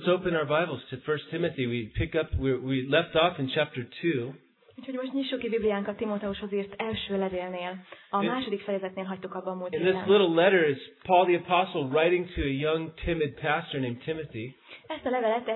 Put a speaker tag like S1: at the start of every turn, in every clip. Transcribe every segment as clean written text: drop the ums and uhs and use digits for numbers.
S1: Let's open our Bibles to 1 Timothy. We left off in chapter 2.
S2: Úgyhogy most nyissuk ki Bibliánkat Timóteushoz írt első levélnél. A második fejezetnél hagytuk abban múlt
S1: And
S2: héten.
S1: this little letter is Paul the Apostle writing to a young, timid pastor named Timothy.
S2: Ezt a levelet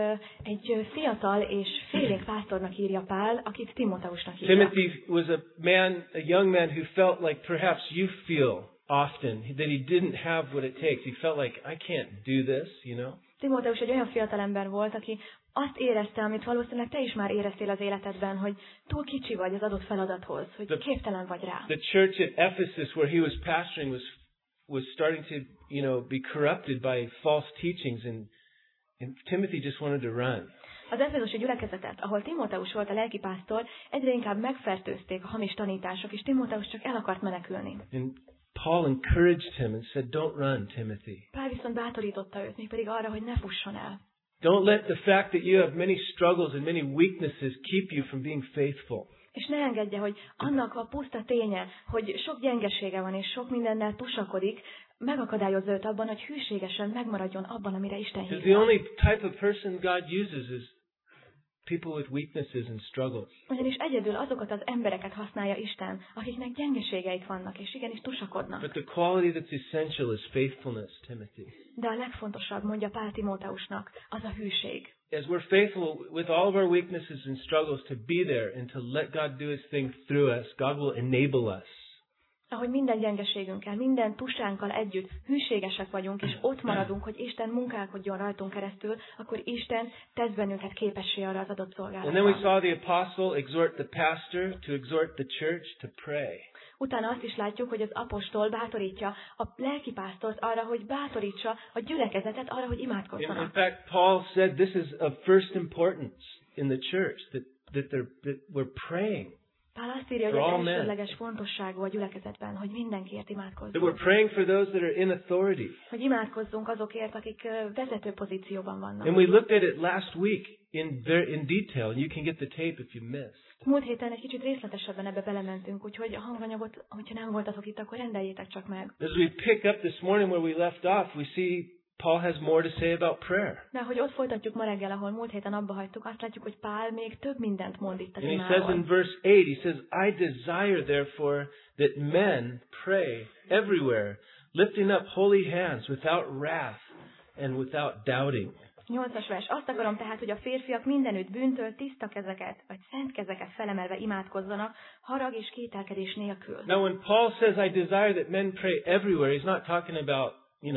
S2: egy fiatal és félénk pásztornak írja Pál, akit Timóteusnak hívja.
S1: Timothy was a young man who felt like perhaps you feel often that he didn't have what it takes. He felt like, I can't do this, you know.
S2: Timóteus egy olyan fiatalember volt, aki azt érezte, amit valószínűleg te is már éreztél az életedben, hogy túl kicsi vagy az adott feladathoz, hogy képtelen vagy rá.
S1: The church at Ephesus where he was pastoring was starting to, be corrupted by false teachings and Timothy just wanted to run.
S2: Az efezusi gyülekezetet, ahol Timóteus volt a lelkipásztor, egyre inkább megfertőzték a hamis tanítások, és Timóteus csak el akart menekülni.
S1: And Paul encouraged him and said, "Don't run, Timothy."
S2: Pál viszont bátorította őt, mégpedig arra, hogy ne fusson el.
S1: Don't let the fact that you have many struggles and many weaknesses keep you from being faithful.
S2: És ne engedje, hogy annak a puszta ténye, hogy sok gyengesége van és sok mindennel tusakodik, megakadályozza őt abban, hogy hűségesen megmaradjon abban, amire Isten hívja.
S1: The only type of person God uses is people with weaknesses and struggles.
S2: Ugyanis egyedül azokat az embereket használja Isten, akiknek gyengeségeik vannak, és igenis tusakodnak.
S1: But the quality that's essential is faithfulness, Timothy.
S2: De a legfontosabb, mondja Pál Timóteusnak, az a hűség.
S1: As we're faithful with all of our weaknesses and struggles to be there and to let God do His thing through us, God will enable us.
S2: Ahogy minden gyengeségünkkel, minden tusánkkal együtt hűségesek vagyunk, és ott maradunk, hogy Isten munkálkodjon rajtunk keresztül, akkor Isten tesz bennünket képessé arra az adott szolgálatra.
S1: And then we saw the apostle exhort the pastor to exhort the church to pray.
S2: Utána azt is látjuk, hogy az apostol bátorítja a lelkipásztort arra, hogy bátorítsa a gyülekezetet arra, hogy imádkozzanak.
S1: In fact, Paul said this is of first importance in the church, that we're praying.
S2: Pál azt írja, hogy ez elsődleges fontosságú a gyülekezetben, hogy mindenkiért imádkozzunk.
S1: That we're praying for those that are in authority.
S2: Hogy imádkozzunk azokért, akik vezető pozícióban vannak.
S1: And we looked at it last week in detail, and you can get the tape if you missed.
S2: Múlt héten egy kicsit részletesebben ebbe belementünk, úgyhogy a hanganyagot, hogyha nem voltatok itt, akkor rendeljétek csak meg.
S1: As we pick up this morning where we left off, we see Paul has more to say about prayer.
S2: De hogy ott folytatjuk ma reggel, ahol múlt héten abba hagytuk, azt látjuk, hogy Pál még több mindent mond itt az
S1: And he
S2: imáról.
S1: says in verse 8, he says, I desire therefore that men pray everywhere, lifting up holy hands without wrath and without doubting.
S2: 8-as vers. Azt akarom tehát, hogy a férfiak mindenütt bűntől tiszta kezeket, vagy szent kezeket felemelve imádkozzanak, harag és kételkedés nélkül.
S1: Now when Paul says, I desire that men pray everywhere, he's not talking about,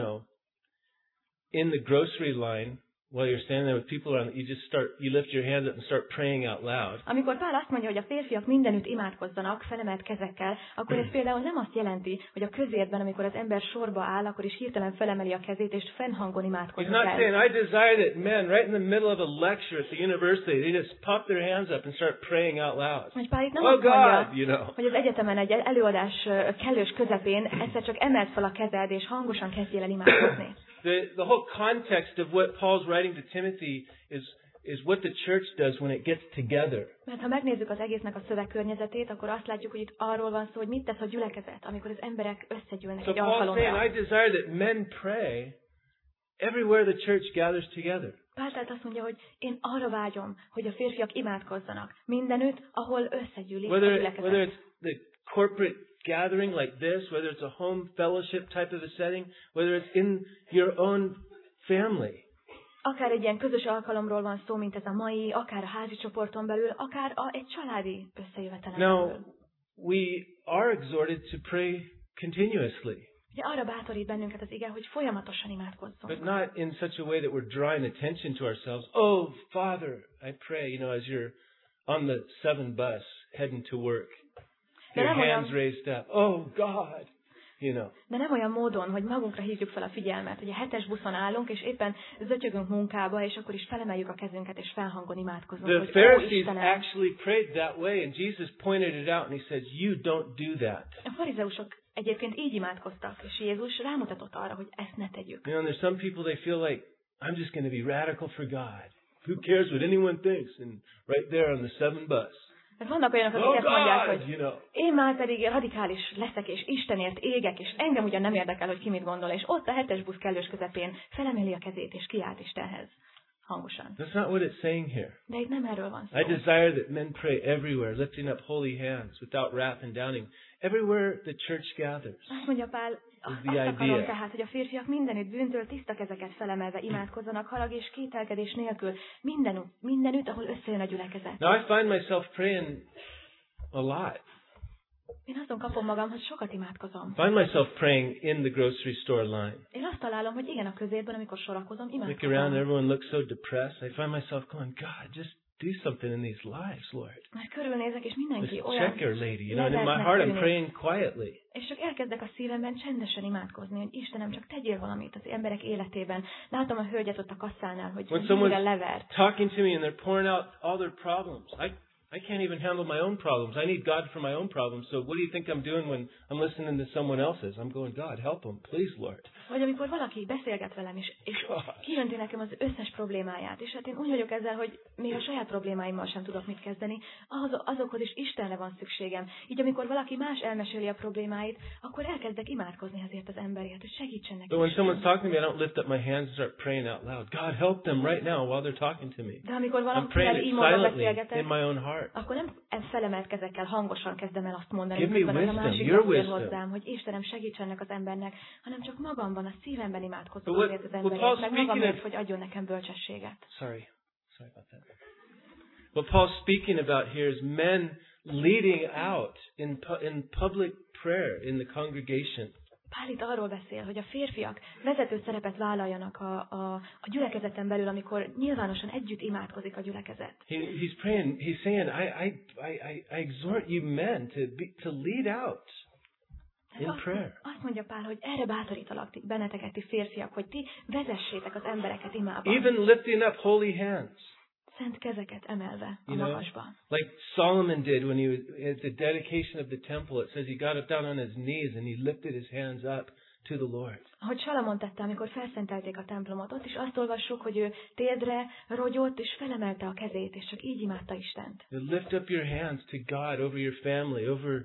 S1: in the grocery line, while you're standing there with people around, you lift your hands up and start praying out loud.
S2: Amikor Pál azt mondja, hogy a férfiak mindenütt imádkozzanak felemelt kezekkel, akkor ez például nem azt jelenti, hogy a közértben, amikor az ember sorba áll, akkor is hirtelen felemeli a kezét és fennhangon
S1: He's
S2: imádkozik
S1: not
S2: el.
S1: saying, I desire that men, right in the middle of a lecture at the university, they just pop their hands up and start praying out loud.
S2: Hogy Pál itt nem
S1: Oh
S2: azt mondja,
S1: God,
S2: hogy az egyetemen egy előadás kellős közepén egyszer csak emelt fel a kezed és hangosan kezdjél el imádkozni.
S1: The whole context of what Paul's writing to Timothy is what the church does when it gets together.
S2: Mert ha megnézzük az egésznek a szövegkörnyezetét, akkor azt látjuk, hogy itt arról van szó, hogy mit tesz a gyülekezet, amikor az emberek összegyűlnek
S1: So
S2: egy
S1: Paul's saying,
S2: alkalomra.
S1: I desire that men pray everywhere the church gathers together.
S2: Pál tehát azt mondja, hogy én arra vágyom, hogy a férfiak imádkozzanak mindenütt, ahol összegyűlik a
S1: Whether
S2: gyülekezet.
S1: it's the corporate gathering like this, whether it's a home fellowship type of a setting, whether it's in your own family.
S2: Akár egy ilyen közös alkalomról van szó, mint ez a mai, akár a házi csoporton belül, akár egy családi összejövetelen
S1: Now,
S2: belül.
S1: we are exhorted to pray continuously,
S2: Ugye arra bátorít bennünket az ige, hogy folyamatosan imádkozzunk.
S1: but not in such a way that we're drawing attention to ourselves. Oh, Father, I pray, as you're on the 7 bus heading to work. Your hands raised up. Oh, God,
S2: De nem olyan módon, hogy magunkra hívjuk fel a figyelmet, hogy a 7-es buszon állunk, és éppen zötyögünk munkába, és akkor is felemeljük a kezünket, és felhangon imádkozunk,
S1: The
S2: hogy ó,
S1: Pharisees
S2: Istenem.
S1: actually prayed that way, and Jesus pointed it out, and he said, you don't do that.
S2: A farizeusok egyébként így imádkoztak, és Jézus rámutatott arra, hogy ezt ne tegyük.
S1: There's some people, they feel like, I'm just going to be radical for God. Who cares what anyone thinks? And right there on the 7 bus.
S2: Mert vannak olyanok, akik ezt mondják, hogy
S1: God,
S2: én már pedig radikális leszek, és Istenért égek, és engem ugyan nem érdekel, hogy ki mit gondol, és ott a 7-es busz kellős közepén felemeli a kezét, és kiált Istenhez. hangosan.
S1: That's not what it's saying here.
S2: De itt nem erről van szó.
S1: I desire that men pray everywhere, lifting up holy hands, without wrath and doubting. Everywhere the church gathers.
S2: Azt mondja Pál, azt akarom tehát, hogy a férfiak mindenütt bűntől tiszta kezeket felemelve imádkozzanak harag és kételkedés nélkül, mindenütt, ahol összejön a gyülekezet.
S1: Now I find myself praying a lot.
S2: Én azon kapom magam, hogy sokat imádkozom.
S1: Find myself praying in the grocery store line.
S2: Én azt találom, hogy igen, a közérben, amikor sorakozom, imádkozom.
S1: Look around, everyone looks so depressed. I find myself going, God, just do something in these lives, Lord.
S2: Mert körülnézek, és mindenki
S1: This
S2: olyan
S1: checker lady, you know, and in my heart I'm praying quietly.
S2: És csak elkezdek a szívemben csendesen imádkozni, hogy Istenem, csak tegyél valamit az emberek életében. Látom a hölgyet ott a kasszánál, hogy mire levert.
S1: Talking to me and they're pouring out all their problems. I can't even handle my own problems. I need God for my own problems. So what do you think I'm doing when I'm listening to someone else's? I'm going, God, help them, please, Lord.
S2: Vagy amikor valaki beszélget velem, és kijönti nekem az összes problémáját, és hát én úgy vagyok ezzel, hogy még a saját problémáimmal sem tudok mit kezdeni, azokhoz is Istenre van szükségem. Így amikor valaki más elmeséli a problémáit, akkor elkezdek imádkozni ezért az emberért, hogy segítsen neki.
S1: But when someone's talking to me, I don't lift up my hands and start praying out loud. God, help them right now while they're talking to me.
S2: De amikor valakivel így módon beszélgetek, in my own heart. Akkor nem felemelt kezekkel hangosan kezdem el azt mondani, hogy a másik hozzám, hogy Istenem, segíts ennek az embernek, hanem csak magamban, a szívemben imádkozom azért az emberért, meg magamért, hogy adjon nekem bölcsességet.
S1: Sorry about that. What Paul's speaking about here is men leading out in public prayer in the congregation.
S2: Pál itt arról beszél, hogy a férfiak vezető szerepet vállaljanak a gyülekezeten belül, amikor nyilvánosan együtt imádkozik a gyülekezet.
S1: He's praying. He's saying, I exhort you men to lead out in prayer.
S2: Azt mondja Pál, hogy erre bátorítalak benneteket, ti férfiak, hogy ti vezessétek az embereket imában.
S1: Even lifting up holy hands.
S2: Szent kezeket emelve a magasba.
S1: Like Solomon did when he was at the dedication of the temple. It says he got up down on his knees and he lifted his hands up to the Lord.
S2: Ahogy Salamon tette, amikor felszentelték a templomot, ott is azt olvassuk, hogy ő térdre rogyott és felemelte a kezét, és csak így imádta Istent.
S1: You lift up your hands to God over your family, over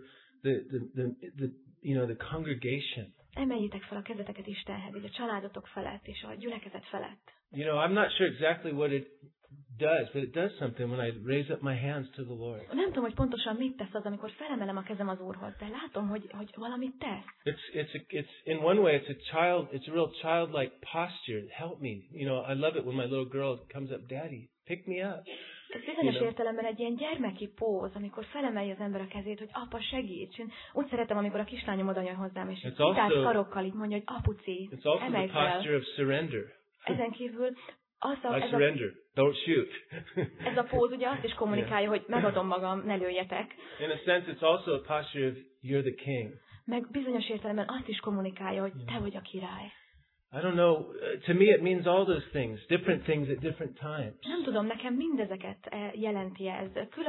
S1: the congregation.
S2: Emeljétek fel a kezeteket Istenhez, így a családotok felett és a gyülekezet felett.
S1: You know, I'm not sure exactly what it does, but it does something when I raise up my hands to the Lord.
S2: Nem tudom, hogy pontosan mit tesz az, amikor felemelem a kezem az Úrhoz, de látom, hogy valamit tesz.
S1: It's in one way it's a real childlike posture. Help me. You know, I love it when my little girl comes up, Daddy, pick me up.
S2: Ez bizonyos értelemben egy ilyen gyermeki póz, amikor felemelje az ember a kezét, hogy apa, segíts. Én úgy szeretem, amikor a kislányom oda jön hozzám, és kitárt karokkal így mondja, hogy apuci, emelj fel.
S1: It's also the posture of surrender.
S2: Ezen kívül
S1: I surrender. Don't shoot.
S2: Ez a póz ugye azt is kommunikálja, hogy megadom magam, ne lőjetek.
S1: In a sense, it's also a posture of you're the king.
S2: Meg bizonyos értelemben azt is kommunikálja, hogy te vagy a király.
S1: I don't know. To me, it means all those things, different things at different times.
S2: Nem tudom, nekem mindezeket jelenti ez,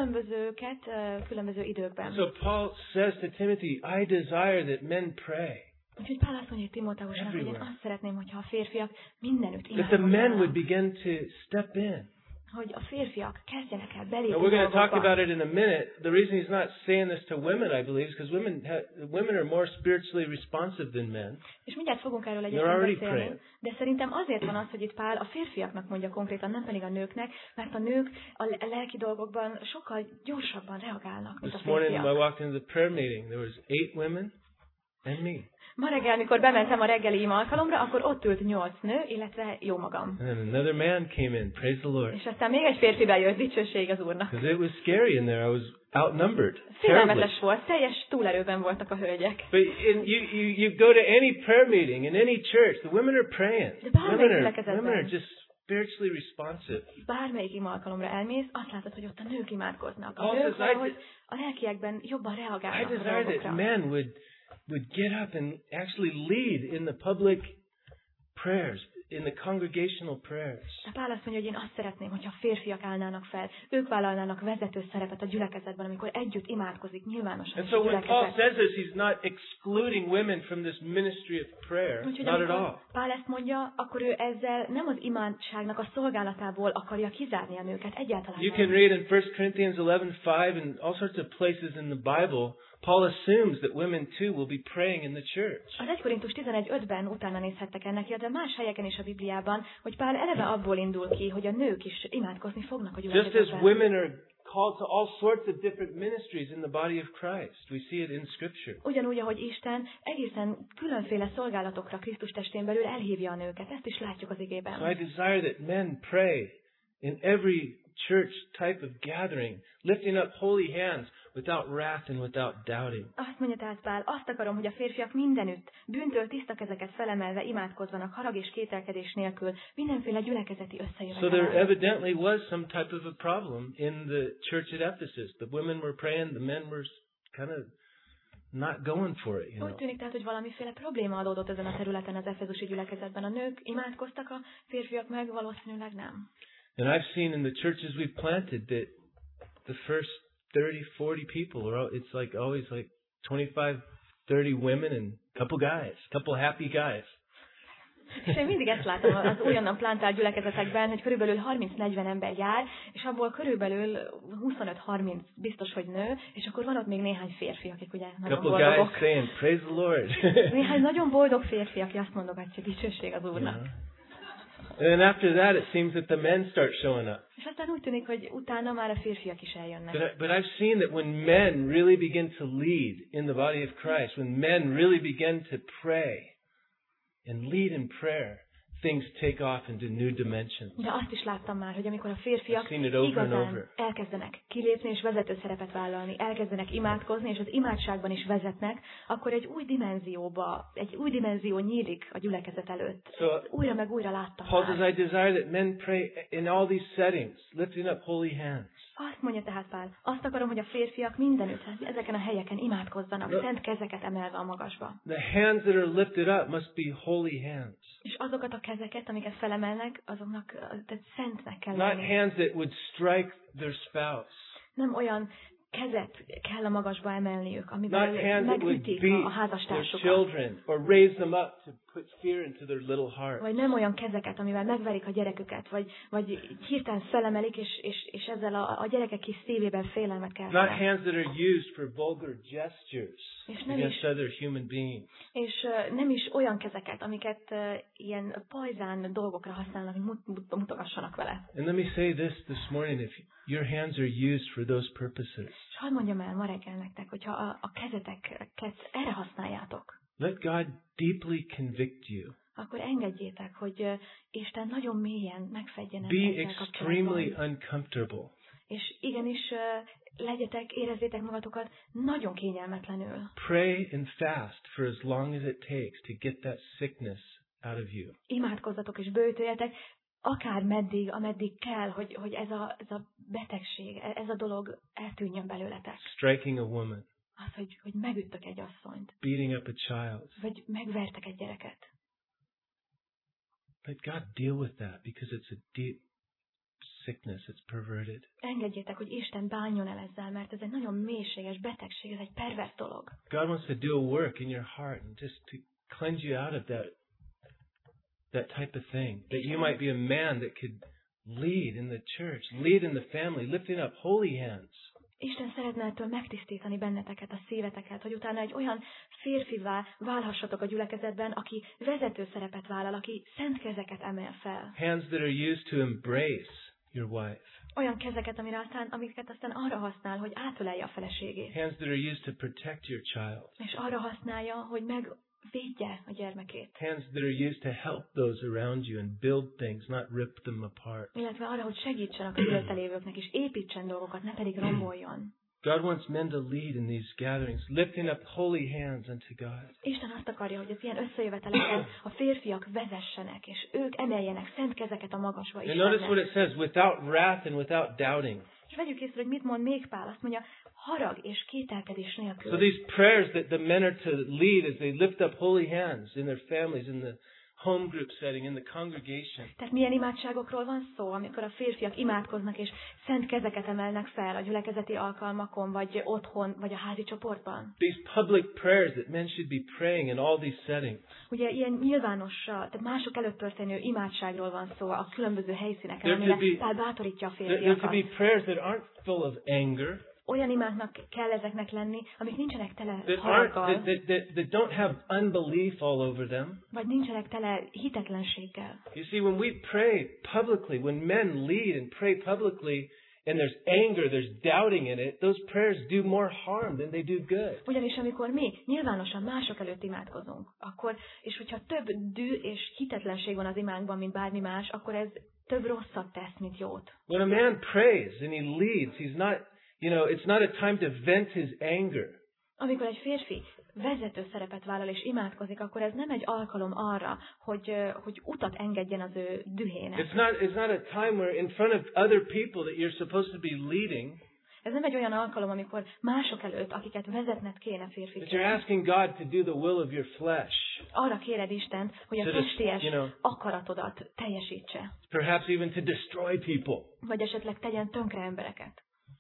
S2: különböző időkben.
S1: So Paul says to Timothy, I desire that men pray.
S2: Úgyhogy Pál azt mondja Timóteusnak, hogy én azt szeretném, hogyha a férfiak mindenütt
S1: imádkoznának. That the men would begin to step in.
S2: Hogy a férfiak kezdjenek el belépni.
S1: We're going to talk about it in a minute. The reason he's not saying this to women, I believe, is because women are more spiritually responsive than men.
S2: És mindjárt fogunk erről egyébként beszélni. De szerintem azért van az, hogy itt Pál a férfiaknak mondja konkrétan, nem pedig a nőknek, mert a nők a lelki dolgokban sokkal gyorsabban reagálnak, mint a férfiak.
S1: This morning when I walked into the prayer meeting, there was 8 women and me.
S2: Ma reggel, amikor bementem a reggeli ima alkalomra, akkor ott ült 8 nő, illetve jó magam.
S1: And another man came in, praise the Lord.
S2: És aztán még egy férfi bejött, dicsőség az Úrnak.
S1: Because it was scary in there, I was outnumbered.
S2: Félelmetes volt, teljes túlerőben voltak a hölgyek.
S1: But you go to any prayer meeting, in any church, the women are praying. Women are just spiritually responsive.
S2: Bármelyik ima alkalomra elmész, azt látod, hogy ott a nők imádkoznak. A nők valahogy a lelkiekben jobban reagálnak a dolgokra.
S1: I desire that men would get up and actually lead in the public prayers, in the congregational prayers.
S2: De Pál azt mondja, hogy én azt szeretném, hogyha férfiak állnának fel, ők vállalnának vezető szerepet a gyülekezetben, amikor együtt imádkozik nyilvánosan.
S1: And so when Paul says this, he's not excluding women from this ministry of prayer, not at all.
S2: Pál ezt mondja, akkor ő ezzel nem az imádságnak a szolgálatából akarja kizárni a nőket, egyáltalán
S1: You can read in 1 Corinthians 11:5 and all sorts of places in the Bible, Paul assumes that women too will be praying in the church.
S2: Az 1 Korintus 11:5-ben utána nézhettek ennek, illetve más helyeken is a Bibliában, hogy Pál eleve abból indul ki, hogy a nők is imádkozni fognak a
S1: Just as
S2: gyülekezetben.
S1: women are called to all sorts of different ministries in the body of Christ. We see it in Scripture.
S2: Ugyanúgy, ahogy Isten egészen különféle szolgálatokra Krisztus testén belül elhívja a nőket. Ezt is látjuk az igében.
S1: So I desire that men pray in every church type of gathering, lifting up holy hands without wrath and without doubting.
S2: Azt mondja tehát Pál, azt akarom, hogy a férfiak mindenütt bűntől tiszta kezeket felemelve imádkozzanak harag és kételkedés nélkül mindenféle gyülekezeti
S1: So
S2: összejövetelen.
S1: there evidently was some type of a problem in the church at Ephesus. The women were praying, the men were kind of not going for it,
S2: Úgy tűnik tehát, hogy valamiféle probléma adódott ezen a területen az efezusi gyülekezetben. A nők imádkoztak, a férfiak meg valószínűleg nem.
S1: And I've seen in the churches we've planted that the first 30-40 people are it's like always like 25-30 women and a couple guys, a couple happy guys.
S2: És én mindig ezt látom az újonnan plantált gyülekezetekben, hogy körülbelül 30-40 ember jár, és abból körülbelül 25-30 biztos, hogy nő, és akkor van ott még néhány férfi, akik ugye nagyon
S1: Couple guys
S2: boldogok.
S1: saying, praise the Lord.
S2: Néhány nagyon boldog férfi, aki azt mondogatja, dicsőség az Úrnak.
S1: Yeah. And then after that, it seems that the men start showing up.
S2: És aztán úgy tűnik, hogy utána már a férfiak is eljönnek.
S1: But I've seen that when men really begin to lead in the body of Christ, when men really begin to pray and lead in prayer, things take off into new dimensions.
S2: De azt is láttam már, hogy amikor a férfiak
S1: I've seen it over and
S2: igazán
S1: over.
S2: elkezdenek kilépni és vezető szerepet vállalni, elkezdenek imádkozni, és az imádságban is vezetnek, akkor egy új dimenzió nyílik a gyülekezet előtt.
S1: So,
S2: Újra meg újra láttam
S1: Paul says,
S2: már.
S1: I desire that men pray in all these settings, lifting up holy hands.
S2: Azt mondja tehát Pál, azt akarom, hogy a férfiak mindenütt, ezeken a helyeken imádkozzanak, szent kezeket emelve a magasba.
S1: The hands that are lifted up must be holy hands.
S2: És azokat a kezeket, amiket felemelnek, azoknak tehát szentnek kell
S1: Not
S2: lenni.
S1: hands that would strike their spouse.
S2: Nem olyan kezet kell a magasba emelniük,
S1: Not
S2: amivel
S1: hands that would
S2: megütik a
S1: beat their
S2: házastársukat.
S1: children or raise them up to put fear into their little heart.
S2: Vagy nem olyan kezeket, amivel megverik a gyereküket, vagy hirtelen felemelik, és ezzel a gyerekek kis szívében félelmet kell.
S1: Not hands that are used for vulgar gestures
S2: És nem
S1: against
S2: is-
S1: other human beings.
S2: És nem is olyan kezeket, amiket ilyen pajzán dolgokra használnak, hogy mutogassanak vele.
S1: And let me say this morning, if your hands are used for those purposes,
S2: És hadd mondjam el ma reggel nektek, hogyha a kezeteket erre használjátok,
S1: let God deeply convict you.
S2: akkor engedjétek, hogy Isten nagyon mélyen megfedjen
S1: Be
S2: ezzel
S1: extremely
S2: kapcsolatban.
S1: uncomfortable.
S2: És igenis érezzétek magatokat nagyon kényelmetlenül.
S1: Pray and fast for as long as it takes to get that sickness out of you.
S2: Imádkozzatok és böjtöljetek, akár meddig, ameddig kell, hogy ez a betegség, ez a dolog eltűnjön belőletek.
S1: Striking a woman,
S2: Az, hogy megüttök egy asszonyt,
S1: beating up a child.
S2: vagy megvertek egy gyereket.
S1: Let God deal with that because it's a deep sickness. It's perverted.
S2: Engedjétek, hogy Isten bánjon el ezzel, mert ez egy nagyon mélységes betegség, ez egy pervers dolog.
S1: God wants to do a work in your heart and just to cleanse you out of that type of thing. That you might be a man that could lead in the church, lead in the family, lifting up holy hands.
S2: Isten szeretne ettől megtisztítani benneteket, a szíveteket, hogy utána egy olyan férfivá válhassatok a gyülekezetben, aki vezető szerepet vállal, aki szent kezeket emel fel.
S1: Hands that are used to embrace your wife.
S2: Olyan kezeket, amiket aztán arra használ, hogy átölelje a feleségét.
S1: Hands that are used to protect your child.
S2: És arra használja, hogy megvédje a gyermekét.
S1: Hands that are used to help those around you and build things, not rip them apart.
S2: Illetve arra, hogy segítsen a körülötte lévőknek, és építsen dolgokat, ne pedig romboljon.
S1: God wants men to lead in these gatherings, lifting up holy hands unto God.
S2: Isten azt akarja, hogy az ilyen összejöveteleken a férfiak vezessenek, és ők emeljenek szent kezeket a magasba
S1: And notice what
S2: Istennek.
S1: it says, without wrath and without doubting.
S2: És vegyük észre, hogy mit mond még Pál. Azt mondja, harag és kételkedés nélkül.
S1: So these prayers that the men are to lead as they lift up holy hands in their families, in the home group setting, in the congregation.
S2: Tehát milyen imádságokról van szó, amikor a férfiak imádkoznak és szent kezeket emelnek fel a gyülekezeti alkalmakon, vagy otthon, vagy a házi csoportban.
S1: These public prayers that men should be praying in all these settings.
S2: Ugye ilyen nyilvános, tehát mások előtt történő imádságról van szó a különböző helyszíneken,
S1: There could
S2: amire
S1: be-
S2: Pál bátorítja a
S1: There could be
S2: férfiakat.
S1: prayers that aren't full of anger.
S2: olyan imáknak kell ezeknek lenni, amik nincsenek tele haraggal,
S1: that don't have unbelief all over them.
S2: Vagy nincsenek tele hitetlenséggel.
S1: You see, when we pray publicly, when men lead and pray publicly, and there's anger, there's doubting in it, those prayers do more harm than they do good.
S2: Ugyanis amikor mi nyilvánosan mások előtt imádkozunk, akkor, és hogyha több dű és hitetlenség van az imánkban, mint bármi más, akkor ez több rosszat tesz, mint jót.
S1: When a man prays and he leads, he's not, it's not a time to vent his anger.
S2: Amikor egy férfi vezető szerepet vállal és imádkozik, akkor ez nem egy alkalom arra, hogy utat engedjen az ő dühének.
S1: It's not a time where in front of other people that you're supposed to be leading.
S2: Ez nem egy olyan alkalom, amikor mások előtt, akiket vezetned kéne férfiként.
S1: You're asking God to do the will of your flesh.
S2: Arra kéred Istent, hogy a testies akaratodat teljesítse.
S1: Perhaps even to destroy people.
S2: Vagy esetleg tegyen tönkre embereket.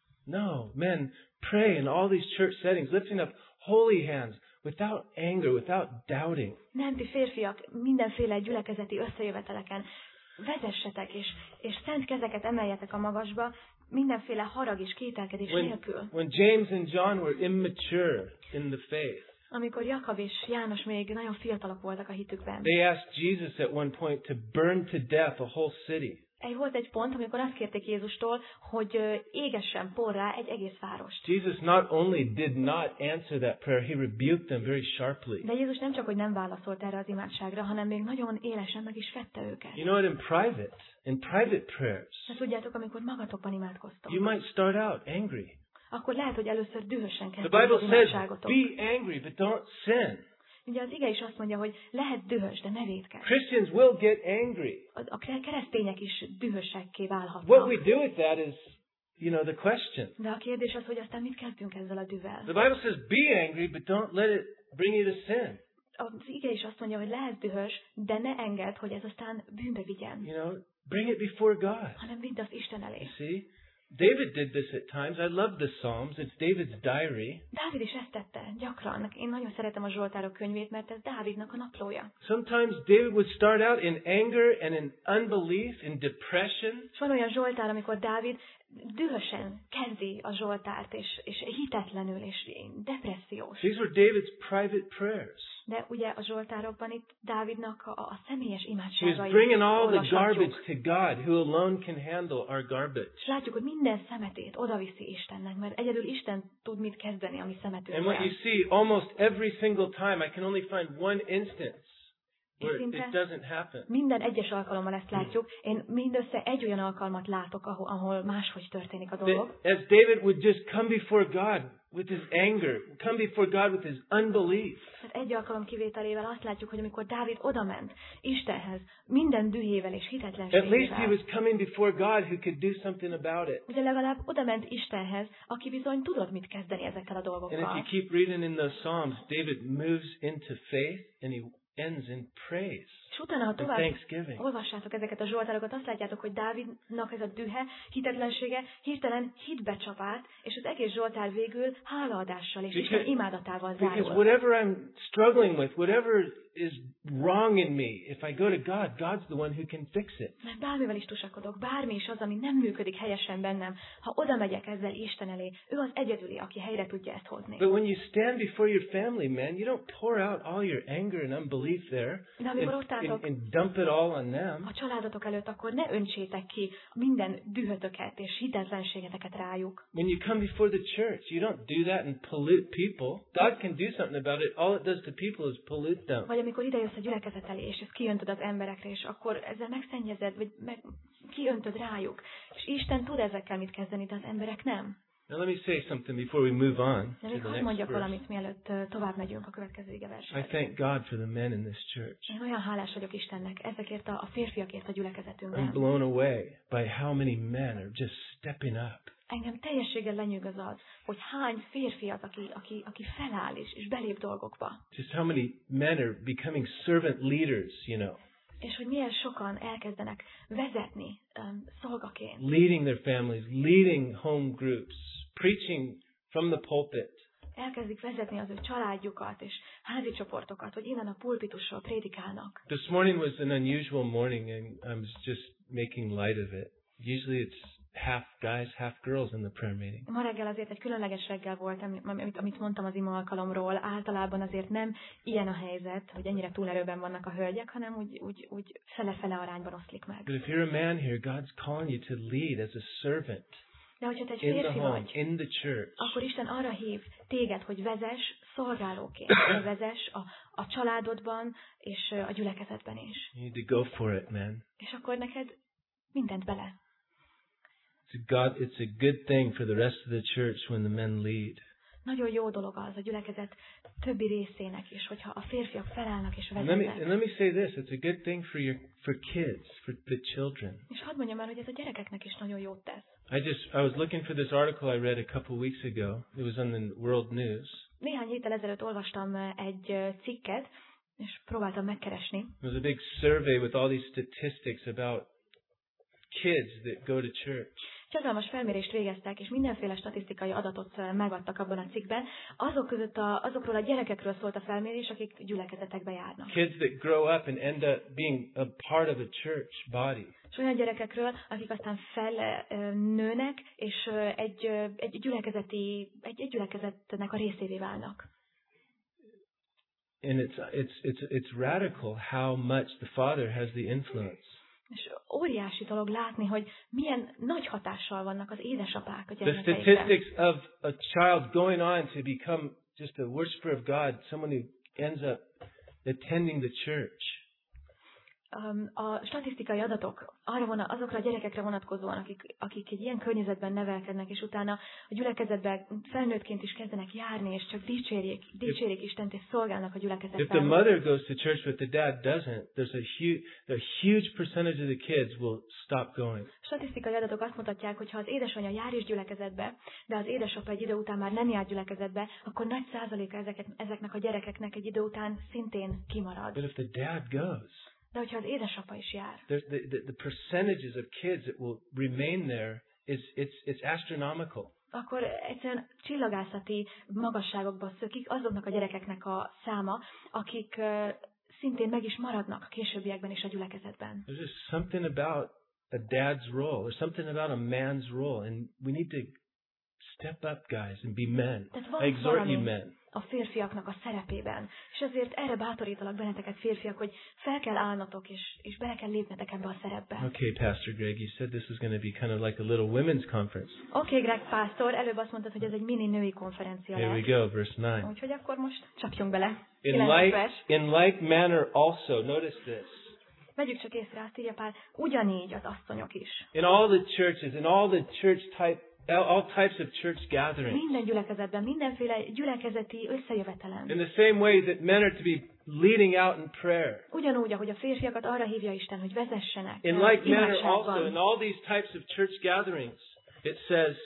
S1: No, men, pray in all these church settings, lifting up holy hands, without anger, without doubting.
S2: Nem, ti férfiak, mindenféle gyülekezeti összejöveteleken vezessetek, és szent kezeket emeljetek a magasba, mindenféle harag és kételkedés nélkül.
S1: When James and John were immature in the faith,
S2: amikor Jakab és János még nagyon fiatalok voltak a hitükben,
S1: they asked Jesus at one point to burn to death a whole city.
S2: Volt egy pont, amikor azt kérték Jézustól, hogy égessen porrá egy egész várost.
S1: Jesus not only did not answer that prayer, he rebuked them very sharply.
S2: De Jézus nem csak, hogy nem válaszolt erre az imádságra, hanem még nagyon élesen meg is fette őket.
S1: You know what, in private prayers,
S2: de tudjátok, amikor magatokban imádkoztok,
S1: you might start out angry.
S2: Akkor lehet, hogy először dühösen
S1: The
S2: kezdődik
S1: Bible
S2: az
S1: says,
S2: imádságotok.
S1: be angry, but don't sin.
S2: Ugye az ige is azt mondja, hogy lehet dühös, de ne vétkezz.
S1: Christians will get angry.
S2: A keresztények is dühösekké válhatnak.
S1: What we do with that is, the question.
S2: De a kérdés az, hogy aztán mit kezdünk ezzel a dühvel.
S1: The Bible says, be angry, but don't let it bring you to sin.
S2: Az ige is azt mondja, hogy lehet dühös, de ne engedd, hogy ez aztán bűnbe vigyen.
S1: Bring it before God.
S2: Hanem vidd azt Isten elé.
S1: You see? David did this at times. I love the Psalms. It's David's diary.
S2: Dávid is ezt tette gyakran. Én nagyon szeretem a Zsoltárok könyvét, mert ez Dávidnak a naplója.
S1: Sometimes David would start out in anger and in unbelief, in depression.
S2: És van olyan Zsoltár, amikor Dávid dühösen kezdi a Zsoltárt, és hitetlenül, és depressziós.
S1: These were David's private prayers.
S2: De ugye a Zsoltárokban itt Dávidnak a személyes
S1: He
S2: imádságai.
S1: was bringing all the garbage to God, who alone can handle our garbage.
S2: És látjuk, hogy minden szemetét odaviszi Istennek, mert egyedül Isten tud mit kezdeni a mi szemetünkkel.
S1: And what you see, almost every single time, I can only find one instance where it doesn't happen.
S2: Minden egyes alkalommal ezt látjuk. Én mindössze egy olyan alkalmat látok, ahol máshogy történik a dolog.
S1: As David would just come before God with his anger, come before God with his unbelief.
S2: Egy alkalom kivételével azt látjuk, hogy amikor Dávid odament Istenhez, minden dühével és hitetlenségével.
S1: At least he was coming before God who could do something about it.
S2: Ugye legalább odament Istenhez, aki bizony tudott mit kezdeni ezekkel a dolgokkal.
S1: And if you keep reading in those Psalms, David moves into faith and he ends in praise.
S2: És utána, ha tovább olvassátok ezeket a zsoltárokat, azt látjátok, hogy Dávidnak ez a dühe, hitetlensége hirtelen hitbe csap át, és az egész zsoltár végül hálaadással és Isten imádatával zárul.
S1: Because whatever I'm struggling with, whatever is wrong in me, if I go to God, God's the one who can fix it.
S2: Mert bármivel is tusakodok, bármi is az, ami nem működik helyesen bennem, ha oda megyek ezzel Isten elé, ő az egyedüli, aki helyre tudja ezt hozni.
S1: But when you stand before your family, man, you don't pour out all your anger and unbelief there and dump it all on them.
S2: A családotok előtt akkor ne öntsétek ki minden dühötöket és hitetlenségeteket rájuk.
S1: When you come before the church, you don't do that and pollute people. God can do something about it. All it does to people is pollute them.
S2: Vagy amikor idejössz a gyülekezet elé, és ezt kiöntöd az emberekre, és akkor ezzel megszennyezed, vagy kiöntöd rájuk. És Isten tud ezekkel mit kezdeni, de az emberek nem.
S1: Now let me say something before we move on to the
S2: next mondjak valamit, mielőtt tovább megyünk a következő igeversre.
S1: I thank God for the men in this church.
S2: Én olyan hálás vagyok Istennek ezekért a férfiakért a gyülekezetünkben.
S1: I'm blown away by how many men are just stepping up.
S2: Engem teljességgel lenyűgöz az, hogy hány férfi az, aki feláll és belép dolgokba.
S1: Just how many men are becoming servant leaders,
S2: És hogy milyen sokan elkezdenek vezetni szolgaként.
S1: Leading their families, leading home groups, preaching from the pulpit.
S2: Elkezdik vezetni az ő családjukat és házi csoportokat, hogy innen a pulpitusról prédikálnak.
S1: This morning was an unusual morning and I was just making light of it. Usually it's half guys, half girls in the prayer meeting.
S2: Ma reggel azért egy különleges reggel volt, amit mondtam az ima alkalomról. Általában azért nem ilyen a helyzet, hogy ennyire túlerőben vannak a hölgyek, hanem úgy fele-fele arányban oszlik meg.
S1: But if you're a man here, God's calling you to lead as a servant
S2: De hogyha te egy
S1: in the
S2: férfi
S1: home,
S2: vagy,
S1: in the church.
S2: akkor Isten arra hív téged, hogy vezess szolgálóként, vezess a családodban és a gyülekezetben is.
S1: You need to go for it, man.
S2: És akkor neked mindent bele.
S1: It's a good thing for the rest of the church when the men lead.
S2: Nagyon jó dolog az a gyülekezet többi részének is, hogyha a férfiak felállnak és
S1: And
S2: vezetnek.
S1: let me say this, it's a good thing for kids, for the children.
S2: És hadd mondjam el, hogy ez a gyerekeknek is nagyon jót tesz.
S1: I was looking for this article I read a couple weeks ago. It was on the World News.
S2: Néhány héttel ezelőtt olvastam egy cikket, és próbáltam megkeresni.
S1: It was a big survey with all these statistics about kids that go to church.
S2: Hatalmas felmérést végeztek, és mindenféle statisztikai adatot megadtak abban a cikkben. Azokról a gyerekekről szólt a felmérés, akik gyülekezetekbe járnak.
S1: Kids that grow up and end up being a part of a church body.
S2: És olyan gyerekekről, akik aztán felnőnek, és egy gyülekezetnek a részévé válnak.
S1: And it's radical how much the father has the influence.
S2: És óriási dolog látni, hogy milyen nagy hatással vannak az édesapák a
S1: The
S2: gyermekeikre.
S1: statistics of a child going on to become just a worshiper of God, someone who ends up attending the church.
S2: A statisztikai adatok azokra a gyerekekre vonatkozóan, akik egy ilyen környezetben nevelkednek, és utána a gyülekezetben felnőttként is kezdenek járni, és csak dicsérik Istent, és szolgálnak a gyülekezetben.
S1: If the mother goes to church but the dad doesn't, there's a huge percentage of the kids will stop going.
S2: Statisztikai adatok azt mutatják, hogy ha az édesanyja jár is gyülekezetbe, de az édesapa egy idő után már nem jár gyülekezetbe, akkor nagy százaléka ezeknek a gyerekeknek egy idő után szintén kimarad.
S1: But if the dad goes,
S2: de hogyha az édesapa is jár,
S1: the percentages of kids that will remain there it's astronomical.
S2: Akkor egyszerűen csillagászati magasságokba szökik azoknak a gyerekeknek a száma, akik szintén meg is maradnak a későbbiekben is a gyülekezetben.
S1: There's just something about a dad's role, there's something about a man's role, and we need to step up, guys, and be men. I exhort you, men.
S2: A férfiaknak a szerepében. És ezért erre bátorítalak benneteket, férfiak, hogy fel kell állnotok, és bele kell lépnetek ebbe a szerepbe.
S1: Okay, Pastor Greg, you said this was going to be kind of like a little women's conference.
S2: Okay, Greg pásztor, előbb azt mondtad, hogy ez egy mini női konferencia lesz.
S1: Here we go, verse 9.
S2: Úgyhogy akkor most csapjunk bele.
S1: In like manner also, notice this.
S2: Vegyük csak észre, azt írja Pál, ugyanígy az asszonyok is.
S1: In all the churches, in all the church all types of church gatherings.
S2: Minden gyülekezetben, mindenféle gyülekezeti összejövetelen.
S1: In the same way that men are to be leading out in prayer.
S2: Ugyanúgy, ahogy a férfiakat arra hívja Isten, hogy vezessenek.
S1: In like manner also, in all these types of church gatherings, it says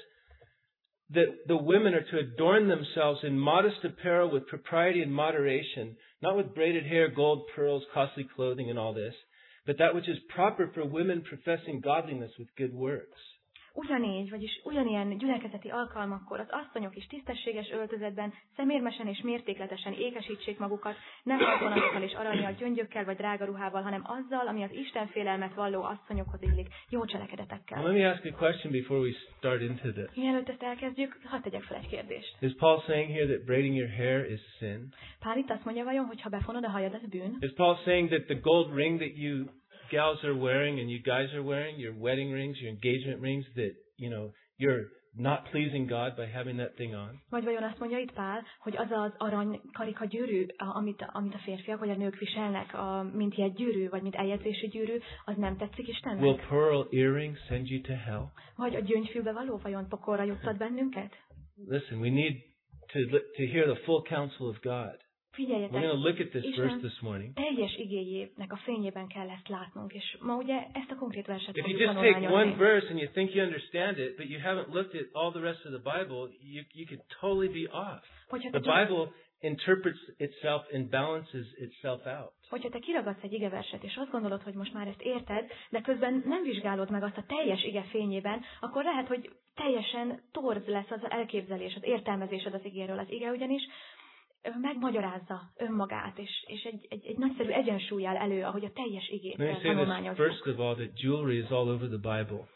S1: that the women are to adorn themselves in modest apparel with propriety and moderation, not with braided hair, gold, pearls, costly clothing, and all this, but that which is proper for women professing godliness with good works.
S2: Ugyanígy, vagyis ugyanilyen gyülekezeti alkalmakkor az asszonyok is tisztességes öltözetben, szemérmesen és mértékletesen ékesítsék magukat, ne halkonatokkal és arannyal, gyöngyökkel vagy drága ruhával, hanem azzal, ami az Isten félelmet valló asszonyokhoz illik, jó cselekedetekkel.
S1: Let me ask a question before we start into this.
S2: Mielőtt ezt elkezdjük, hadd tegyek fel egy kérdést.
S1: Is Paul saying here that braiding your hair is sin?
S2: Pál itt azt mondja vajon, hogy ha befonod a hajad, az bűn?
S1: Is Paul saying that the gold ring that you gals are wearing and you guys are wearing, your wedding rings, your engagement rings, that, you're not pleasing God by having that thing on?
S2: Vagy vajon azt mondja itt Pál, hogy az az arany karika gyűrű, amit a férfiak vagy a nők viselnek, mint egy gyűrű, vagy mint eljegyzési gyűrű, az nem tetszik Istennek?
S1: Will pearl earrings send you to hell?
S2: Vagy a gyöngyfülbe való vajon pokolra juttat bennünket?
S1: Listen, we need to hear the full counsel of God.
S2: Figyeljetek,
S1: we're going to look at this verse this morning.
S2: Teljes igéjének a fényében kell ezt látnunk, és ma ugye ezt a konkrét verset
S1: fogjuk
S2: tanulmányozni.
S1: If you just take one verse and you think you understand it, but you haven't looked at all the rest of the Bible, you could totally be off. The Bible interprets itself and balances itself out.
S2: Hogyha te kiragadsz egy igeverset, és azt gondolod, hogy most már ezt érted, de közben nem vizsgálod meg azt a teljes ige fényében, akkor lehet, hogy teljesen torz lesz az elképzelés, az értelmezésed az igéről. Az ige ugyanis megmagyarázza önmagát, és egy nagyszerű egyensúly áll elő, ahogy a teljes igét tanulmányozzuk.
S1: First of all, that jewelry is all over the Bible.
S2: Először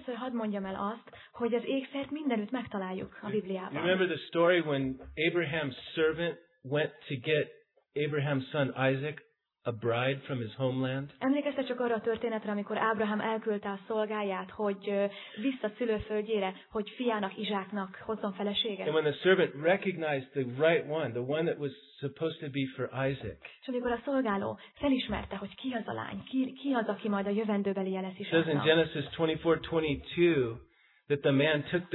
S2: először hadd mondjam el azt, hogy az ékszert mindenütt megtaláljuk a Bibliában.
S1: You remember the story when Abraham's servant went to get Abraham's son Isaac a bride from his homeland?
S2: Emlékeztek csak arra a történetre, amikor Ábrahám elküldte a szolgáját, hogy vissza szülőföldjére, hogy fiának, Izsáknak hozzon feleséget.
S1: And when the servant recognized the right one, the one that was supposed to be for Isaac.
S2: És amikor a szolgáló felismerte, hogy ki az a lány, ki az, aki majd a jövendőbeli jel lesz
S1: It says in
S2: Izsáknak.
S1: Genesis 24:22 that the man took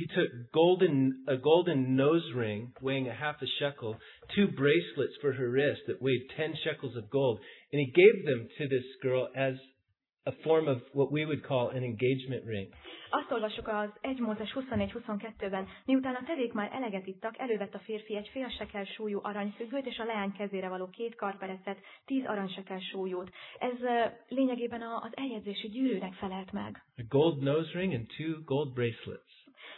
S1: a golden nose ring weighing a half a shekel, 2 bracelets for her wrist that weighed 10 shekels of gold, and he gave them to this girl as a form of what we would call an engagement ring.
S2: Azt olvassuk az 1 Mózes 24-22-ben, miután a tevék már eleget ittak, elővett a férfi egy fél sekel súlyú aranyfüggőt és a leány kezére való 2 karperecet, 10 aranysekel súlyút. Ez lényegében az eljegyzési gyűrűnek felelt meg.
S1: A gold nose ring and 2 gold bracelets.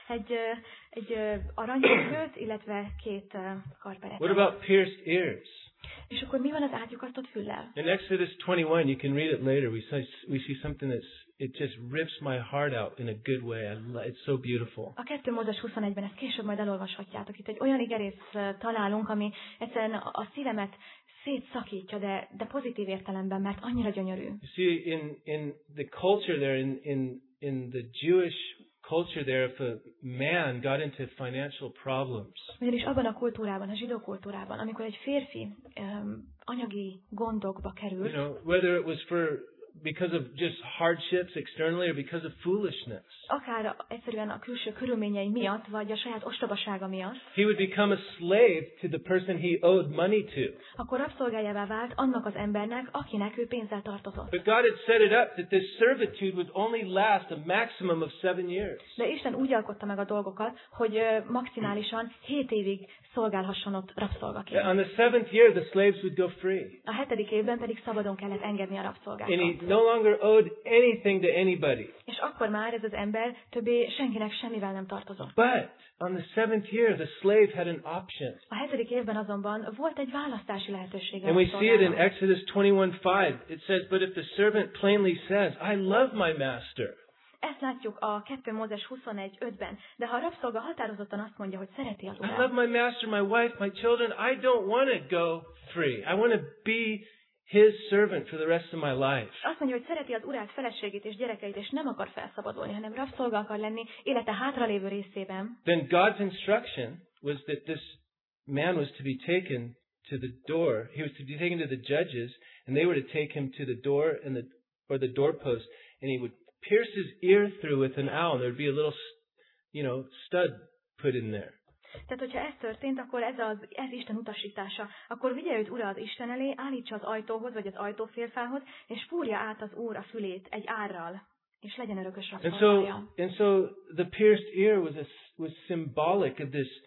S2: Egy aranyfüggőt, illetve 2 karperecet.
S1: What about pierced ears?
S2: És akkor mi van az átlyukasztott füllel?
S1: In Exodus 21, you can read it later. We see something it just rips my heart out in a good way. It's so beautiful.
S2: A 2 Mózes 21-ben ezt később majd elolvashatjátok. Itt egy olyan igerész találunk, ami egyszerűen a szívemet szétszakítja, de pozitív értelemben, mert annyira gyönyörű.
S1: You see, in the culture there, in the Jewish culture there, if a man got into financial problems,
S2: Ugyanis abban a kultúrában, a zsidó kultúrában, amikor egy férfi anyagi gondokba került,
S1: whether it was because of just hardships externally or because of foolishness,
S2: akár egyszerűen a külső körülményei miatt, vagy a saját ostobasága miatt,
S1: he would become a slave to the person he owed money to.
S2: akkor rabszolgájává vált annak az embernek, akinek ő pénzzel tartozott.
S1: But God had set it up that this servitude would only last a maximum of 7 years.
S2: De Isten úgy alkotta meg a dolgokat, hogy maximálisan 7 évig szolgálhasson ott rabszolgaként.
S1: On the 7th year, the slaves would go free.
S2: A 7. évben pedig szabadon kellett engedni a
S1: And
S2: rabszolgákat.
S1: he no longer owed anything to anybody.
S2: És akkor már ez az ember többé senkinek semmivel nem tartozott.
S1: But on the 7th year, the slave had an option.
S2: A 7. évben azonban volt egy választási lehetősége.
S1: And we see it in
S2: rabszolgának.
S1: Exodus 21:5. It says, "But if the servant plainly says, I love my master."
S2: Ezt látjuk a 2 Mózes 21:5-ben. De ha a rabszolga határozottan azt mondja, hogy szereti az
S1: I
S2: urát,
S1: love my master, my wife, my children. I don't want to go free. I want to be his servant for the rest of my life.
S2: azt mondja, hogy szereti az urát, feleségét és gyerekeit, és nem akar felszabadulni, hanem rabszolga akar lenni élete hátralévő részében,
S1: Then God's instruction was that this man was to be taken to the door. He was to be taken to the judges, and they were to take him to the door or the doorpost, and he would pierce his ear through with an awl. And there would be a little, stud put in there.
S2: Tehát, hogyha ez történt, akkor ez Isten utasítása. Akkor vigye őt ura az Isten elé, állítsa az ajtóhoz, vagy az ajtófélfához, és fúrja át az úr a fülét egy árral, és legyen örökös rabszolgája.
S1: And so the pierced ear was symbolic of this,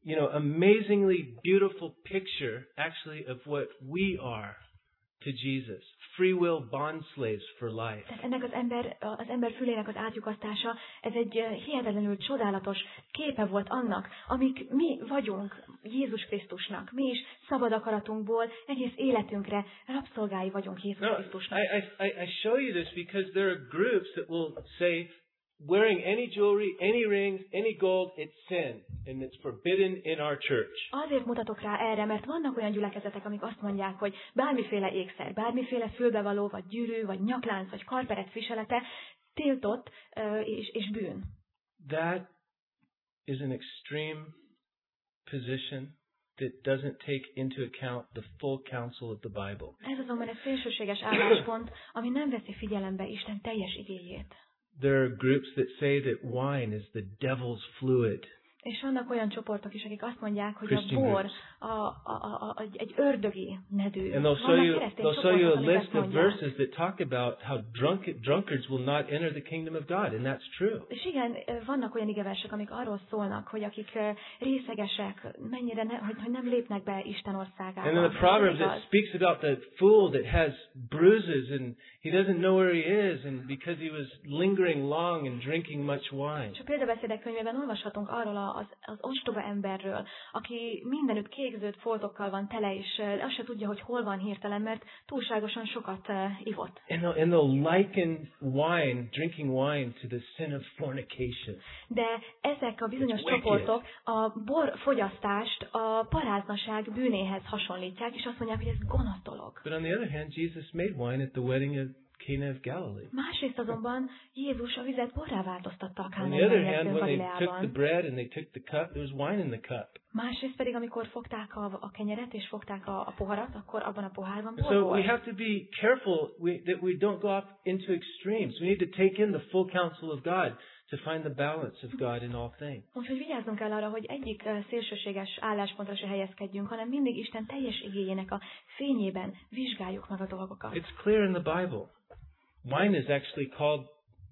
S1: amazingly beautiful picture, actually, of what we are to Jesus. Free will bond slaves for life.
S2: Tehát ennek az ember fülének az átlyukasztása, ez egy hihetetlenül csodálatos képe volt annak, amik mi vagyunk Jézus Krisztusnak. Mi is szabad akaratunkból egész életünkre rabszolgái vagyunk Jézus Krisztusnak.
S1: I show you this because there are groups that will say, wearing any jewelry, any rings, any gold, it's sin, and it's forbidden in our church.
S2: Azért mutatok rá erre, mert vannak olyan gyülekezetek, amik azt mondják, hogy bármiféle ékszer, bármiféle fülbevaló, vagy gyűrű, vagy nyaklánc, vagy karperec viselete tiltott és bűn.
S1: That is an extreme position that doesn't take into account the full counsel of the Bible.
S2: Ez azonban egy szélsőséges álláspont, ami nem veszi figyelembe Isten teljes igéjét.
S1: There are groups that say that wine is the devil's fluid.
S2: És vannak olyan csoportok is, akik azt mondják, hogy a bor egy ördögi nedű.
S1: And they'll show you a list of verses that talk about how drunkards will not enter the kingdom of God, and that's true.
S2: És igen, vannak olyan igeversek, amik arról szólnak, hogy akik részegesek, hogy nem lépnek be Isten országába.
S1: And in the Proverbs it speaks about the fool that has bruises and he doesn't know where he is, and because he was lingering long and drinking much wine.
S2: És a példabeszédek könyvében olvashatunk arról az ostoba emberről, aki mindenütt kékzöld foltokkal van tele, és azt se tudja, hogy hol van hirtelen, mert túlságosan sokat ivott.
S1: And they'll liken drinking wine to the sin of fornication.
S2: De ezek a bizonyos csoportok a borfogyasztást a paráznaság bűnéhez hasonlítják, és azt mondják, hogy ez gonosz dolog.
S1: But on the other hand, Jesus made wine at the wedding of Cana of Galilee.
S2: Másrészt azonban Jézus a vizet borrá változtatta a
S1: On
S2: Kánai
S1: the other
S2: mennyegző
S1: hand, when they took the
S2: Galileában.
S1: bread and they took the cup, there was wine in the cup.
S2: Másrészt pedig, amikor fogták a kenyeret és fogták a poharat, akkor abban a pohárban bor
S1: So we
S2: volt.
S1: have to be careful that we don't go off into extremes. We need to take in the full counsel of God to find the balance of God in all things.
S2: Úgyhogy vigyázzunk el arra, hogy egyik szélsőséges álláspontra se helyezkedjünk, hanem mindig Isten teljes igéjének a fényében vizsgáljuk meg a dolgokat.
S1: It's clear in the Bible. Wine is actually called,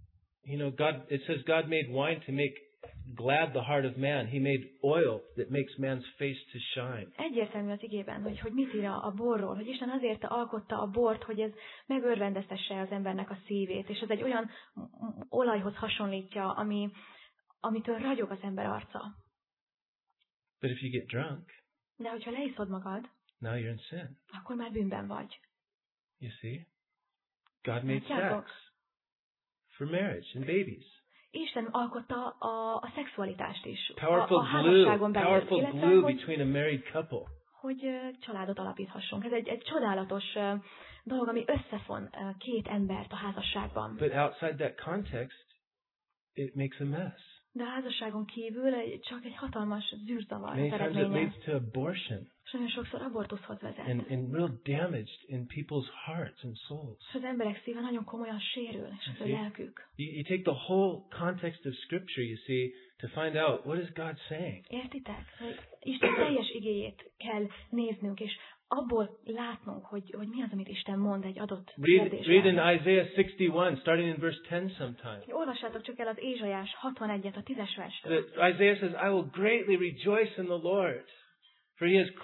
S1: it says God made wine to make glad the heart of man. He made oil that makes man's face to shine.
S2: Egyértelmű az igében, hogy mit ír a borról, hogy Isten azért alkotta a bort, hogy ez megörvendeztesse az embernek a szívét, és ez egy olyan olajhoz hasonlítja, amitől ragyog az ember arca.
S1: But if you get drunk,
S2: De hogyha leiszod magad,
S1: now you're in sin.
S2: akkor már bűnben vagy.
S1: You see? God made
S2: Látjátok?
S1: sex for marriage and babies.
S2: Isten alkotta a szexualitást is.
S1: Powerful
S2: a házasságon
S1: glue,
S2: belül,
S1: powerful
S2: illetve,
S1: glue
S2: hogy,
S1: between a married couple.
S2: hogy családot alapíthassunk. Ez egy csodálatos dolog, ami összefon két embert a házasságban.
S1: But outside that context, it makes a mess.
S2: De a házasságon kívül csak egy hatalmas zűrzavar
S1: Many
S2: az
S1: times it
S2: eredménye.
S1: leads to abortion
S2: És nagyon sokszor abortuszhoz vezet.
S1: and real damage in people's hearts and souls.
S2: És az emberek szíve nagyon komolyan sérül, és az ő lelkük.
S1: You take the whole context of Scripture, you see, to find out what is God saying.
S2: Értitek? Hogy Isten teljes igéjét kell néznünk, és abból látnunk, hogy mi az, amit Isten mond egy adott
S1: Read in
S2: kérdésre.
S1: Isaiah 61, starting in verse 10 sometime.
S2: Olvassátok csak el az Ézsaiás 61-et, a 10-es verstől.
S1: Isaiah says, I will greatly rejoice in the Lord, for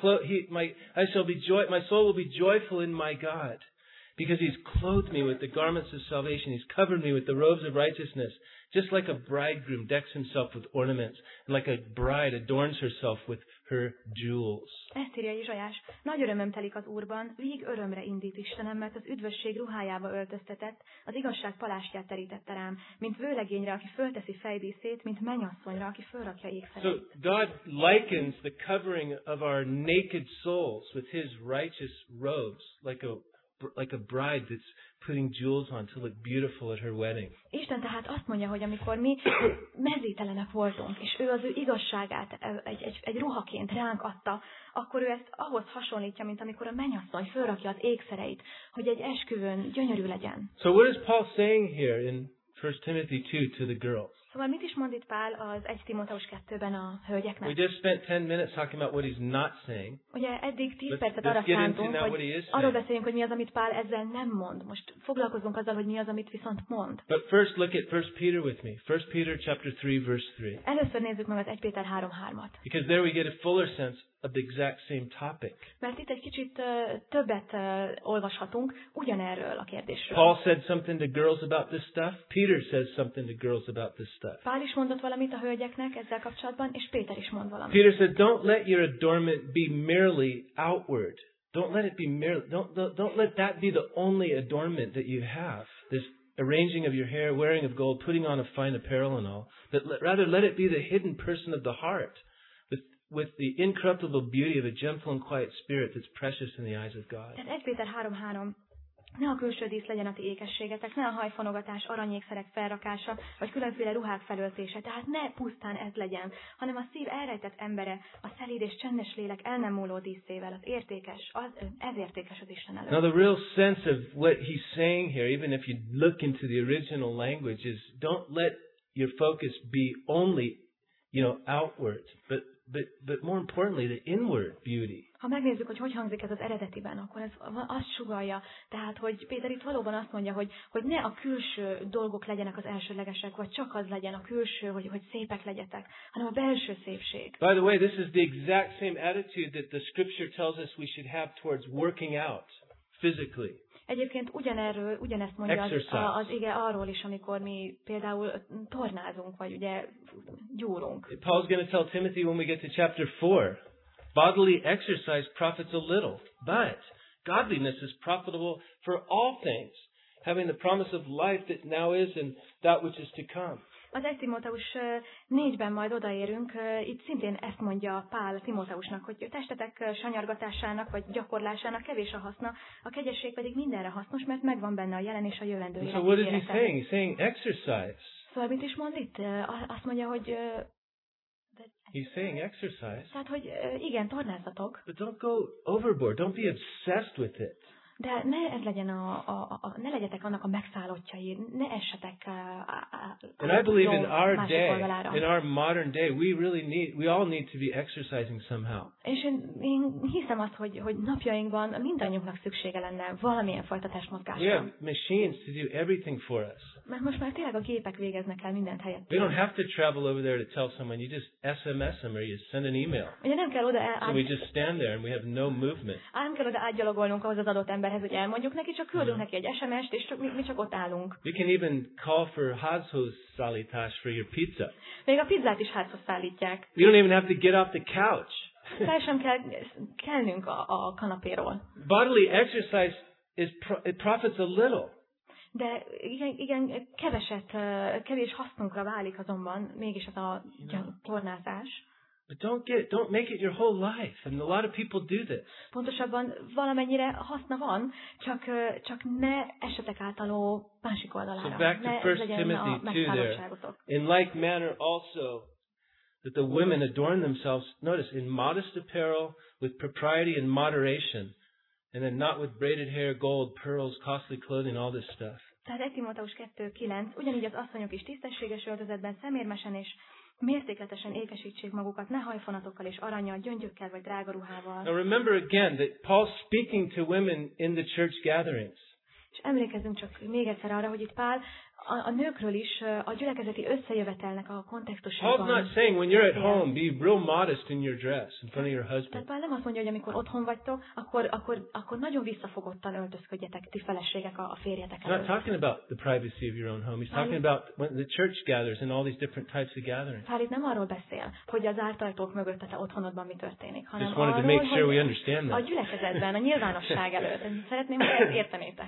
S1: my soul will be joyful in my God, because he's clothed me with the garments of salvation, he's covered me with the robes of righteousness, just like a bridegroom decks himself with ornaments, and like a bride adorns herself with her jewels.
S2: Ezt írja Ézsaiás: nagy örömöm telik az Úrban, vég örömre indít Istenem, mert az üdvösség ruhájába öltöztetett, az igazság palástját terítette rám, mint vőlegényre, aki fölteszi fejdíszét, mint mennyasszonyra, aki fölrakja
S1: So
S2: ékszereit.
S1: God likens the covering of our naked souls with his righteous robes, like a bride that's putting jewels on to look beautiful at her wedding.
S2: Isten tehát azt mondja, hogy amikor mi mezítelenek voltunk, és ő az ő igazságát egy ruhaként ránk adta, akkor ő ezt ahhoz hasonlítja, mint amikor a mennyasszony fölrakja az ékszereit, hogy egy esküvőn gyönyörű legyen.
S1: So what is Paul saying here in 1 Timothy 2 to the girls?
S2: Szóval mit is mond itt Pál az 1 Timóteus 2-ben a hölgyeknek?
S1: We just spent 10 minutes talking about what he's not saying.
S2: Ugye eddig 10
S1: Let's
S2: percet arra
S1: get into
S2: szántunk,
S1: now what he
S2: hogy
S1: is
S2: arról
S1: saying.
S2: beszéljünk, hogy mi az, amit Pál ezzel nem mond. Most foglalkozunk azzal, hogy mi az, amit viszont mond.
S1: But first look at 1 Peter with me. 1 Peter chapter 3 verse 3.
S2: Először nézzük meg az 1 Péter 3:3-at.
S1: Because there we get a fuller sense of the exact same topic.
S2: Mert itt egy kicsit többet olvashatunk ugyanerről a kérdésről.
S1: Paul said something to girls about this stuff. Peter says something to girls about this stuff.
S2: Pál is mondott valamit a hölgyeknek ezzel kapcsolatban, és Péter is mond valamit.
S1: Peter said, "Don't let your adornment be merely outward. Don't let it be merely. Don't let that be the only adornment that you have. This arranging of your hair, wearing of gold, putting on of fine apparel, and all. But rather let it be the hidden person of the heart, with the incorruptible beauty of a gentle and quiet spirit that's precious in the eyes of God."
S2: Tehát 1 Péter 3:3. Ne a külső dísz legyen a ti ékességetek, ne a hajfonogatás, aranyékszerek felrakása, vagy különféle ruhák felöltése. Tehát ne pusztán ez legyen, hanem a szív elrejtett embere, a szelíd és csendes lélek el nem múló díszével, ez értékes az Isten előtt.
S1: Now the real sense of what he's saying here, even if you look into the original language, is don't let your focus be only, outward, but more importantly, the inward beauty.
S2: Ha megnézzük, hogy hangzik ez az eredetiben, akkor ez azt sugallja, tehát, hogy Péter itt valóban azt mondja, hogy ne a külső dolgok legyenek az elsődlegesek, vagy csak az legyen a külső, hogy szépek legyetek, hanem a belső szépség.
S1: By the way, this is the exact same attitude that the scripture tells us we should have towards working out physically.
S2: Egyébként ugyanezt mondja az ige arról is, amikor mi például tornázunk, vagy ugye gyúrunk.
S1: Paul's going to tell Timothy when we get to chapter 4, bodily exercise profits a little, but godliness is profitable for all things, having the promise of life that now is and that which is to come.
S2: Az 1 Timóteus 4-ben majd odaérünk, itt szintén ezt mondja Pál Timóteusnak, hogy testetek sanyargatásának vagy gyakorlásának kevés a haszna, a kegyesség pedig mindenre hasznos, mert megvan benne a jelen és a jövendő élet.
S1: So what is he saying? He's saying exercise.
S2: Szóval mit is mond itt? Azt mondja, hogy...
S1: He's saying exercise.
S2: Tehát, hogy igen, tornázzatok.
S1: But don't go overboard. Don't be obsessed with it.
S2: De ne ez legyen ne legyetek annak a megszállottjai, ne essetek
S1: And I believe in our day, in our modern day, we all need to be exercising somehow.
S2: És én hiszem azt, hogy napjainkban mindannyiunknak szüksége lenne valamilyen fajta testmozgásra.
S1: We have machines to do everything for us.
S2: Mert most már tényleg a gépek végeznek el mindent helyettünk.
S1: We don't have to travel over there to tell someone. You just SMS them or you send an email.
S2: Ugye nem kell oda
S1: So we just stand there and we have no movement.
S2: Nem kell oda átgyalogolnunk ahhoz az adott emberhez, hogy elmondjuk neki, csak küldünk neki egy SMS-t, és mi csak ott állunk.
S1: We can even call for házhoz szállítás for your pizza.
S2: Még a pizzát is házhoz szállítják.
S1: We don't even have to get off the couch.
S2: Fel sem kell kelnünk a kanapéról.
S1: Bodily exercise it profits a little.
S2: De igen, kevés hasznunkra válik azonban mégis ez a tornázás.
S1: But don't make it your whole life. And a lot of people do this.
S2: Pontosabban valamennyire haszna van, csak ne essetek átáló másik oldalára.
S1: So back to 1 Timothy 2 there. In like manner also that the women adorn themselves, notice, in modest apparel, with propriety and moderation, and then not with braided hair, gold, pearls, costly clothing, all this stuff.
S2: Tehát 1 Timóteus 2:9, ugyanígy az asszonyok is tisztességes öltözetben, szemérmesen és mértékletesen ékesítsék magukat, ne hajfonatokkal és arannyal, gyöngyökkel vagy drága ruhával.
S1: Now remember again that Paul's speaking to women in the church gatherings.
S2: És emlékezzünk csak még egyszer arra, hogy itt Pál a nőkről is a gyülekezeti összejövetelnek a kontextusában.
S1: Paul's not saying when you're at home, be real modest in your dress in front of your husband.
S2: Tehát Pál nem azt mondja, hogy amikor otthon vagytok, akkor nagyon visszafogottan öltözködjetek ti feleségek a férjetek előtt.
S1: He's not talking about the privacy of your own home. He's talking about when the church gathers and all these different types of gatherings.
S2: Pál itt nem arról beszél, hogy az ártajtók mögött a te otthonodban mi történik, hanem
S1: Just wanted to make sure we understand that.
S2: A gyülekezetben, a nyilvánosság előtt. Szeretném, hogy ezt értenétek.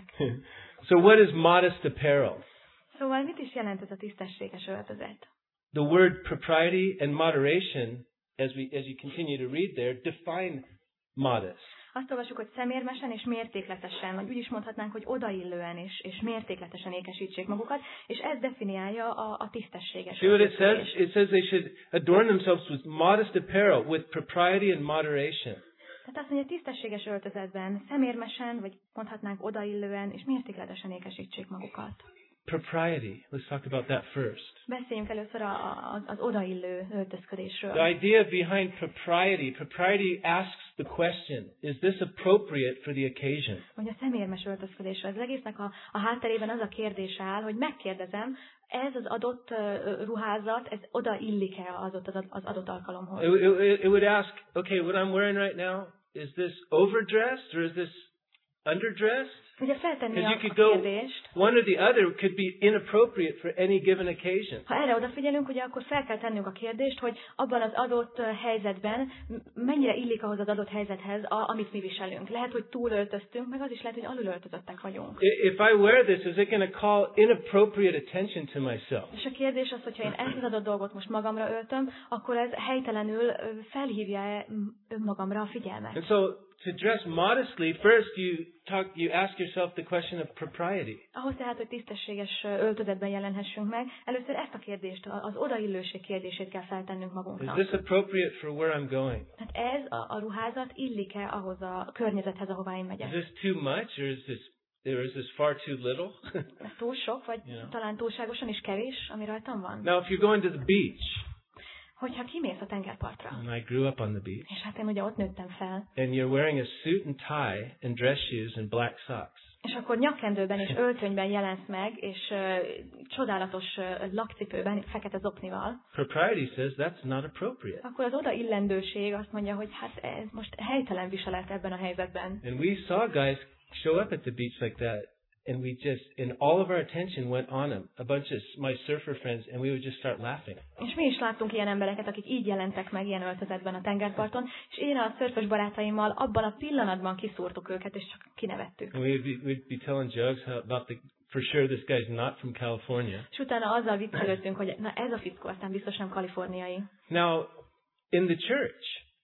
S1: So what is modest apparel?
S2: Szóval mit is jelent ez a tisztességes öltözet?
S1: The word propriety and moderation, as you continue to read there, define modest.
S2: Azt olvasjuk, hogy szemérmesen és mértékletesen, vagy úgy is mondhatnánk, hogy odaillően és mértékletesen ékesítsék magukat, és ez definiálja a tisztességes öltözködést.
S1: See what it says? It says they should adorn themselves with modest apparel, with propriety and moderation.
S2: Tehát azt mondja, tisztességes öltözetben, szemérmesen, vagy mondhatnánk odaillően, és mértékletesen ékesítsék magukat.
S1: Propriety. Let's talk about that first.
S2: Beszéljünk először az odaillő öltözködésről.
S1: The idea behind propriety asks the question, is this appropriate for the occasion?
S2: Hogy a szemérmes öltözködésről. Az egésznek a hátterében az a kérdés áll, hogy megkérdezem, ez az adott ruházat, ez odaillik-e az adott alkalomhoz?
S1: It would ask, okay, what I'm wearing right now, is this overdressed or is this underdressed?
S2: Ugye feltenni a kérdést.
S1: One or the other could be inappropriate for any given occasion.
S2: Ha erre odafigyelünk, ugye akkor fel kell tennünk a kérdést, hogy abban az adott helyzetben mennyire illik ahhoz az adott helyzethez, amit mi viselünk. Lehet, hogy túlöltöztünk, meg az is lehet, hogy alulöltözöttek vagyunk.
S1: If I wear this, is it going to call inappropriate attention to myself?
S2: És a kérdés az, hogyha én ezt az adott dolgot most magamra öltöm, akkor ez helytelenül felhívja önmagamra a figyelmet.
S1: And so to dress modestly, first you ask yourself the question of propriety.
S2: Ahhoz tehát, hogy tisztességes öltözetben jelenhessünk meg, először ezt a kérdést, az odaillőség kérdését kell feltennünk magunknak.
S1: Is this appropriate for where I'm going?
S2: Tehát ez a ruházat illik-e ahhoz a környezethez, ahová én megyek?
S1: Is this too much, or is this far too little?
S2: Ez túl sok, vagy talán túlságosan is kevés, ami rajtam van?
S1: Now, if you're going to the beach,
S2: hogyha kimész a tengerpartra.
S1: And I grew up on the beach.
S2: És hát én ugye ott nőttem fel.
S1: And you're wearing a suit and tie and dress shoes and black socks.
S2: És akkor nyakkendőben és öltönyben jelensz meg, és csodálatos lakcipőben, fekete zoknival.
S1: Propriety says that's not appropriate.
S2: Akkor az odaillendőség azt mondja, hogy hát ez most helytelen viselet ebben a helyzetben.
S1: And we saw guys show up at the beach like that, and and all of our attention went on him. A bunch of my surfer friends, and we would just start laughing.
S2: És mi is láttunk ilyen embereket, akik így jelentek meg ilyen öltözetben a tengerparton, és én a szörfös barátaimmal abban a pillanatban kiszúrtuk őket, és csak kinevettük.
S1: And we'd be telling jokes about for sure this guy's not from California.
S2: És utána azzal viccelődtünk, hogy na ez a fickó aztán biztos nem kaliforniai.
S1: Now, in the church,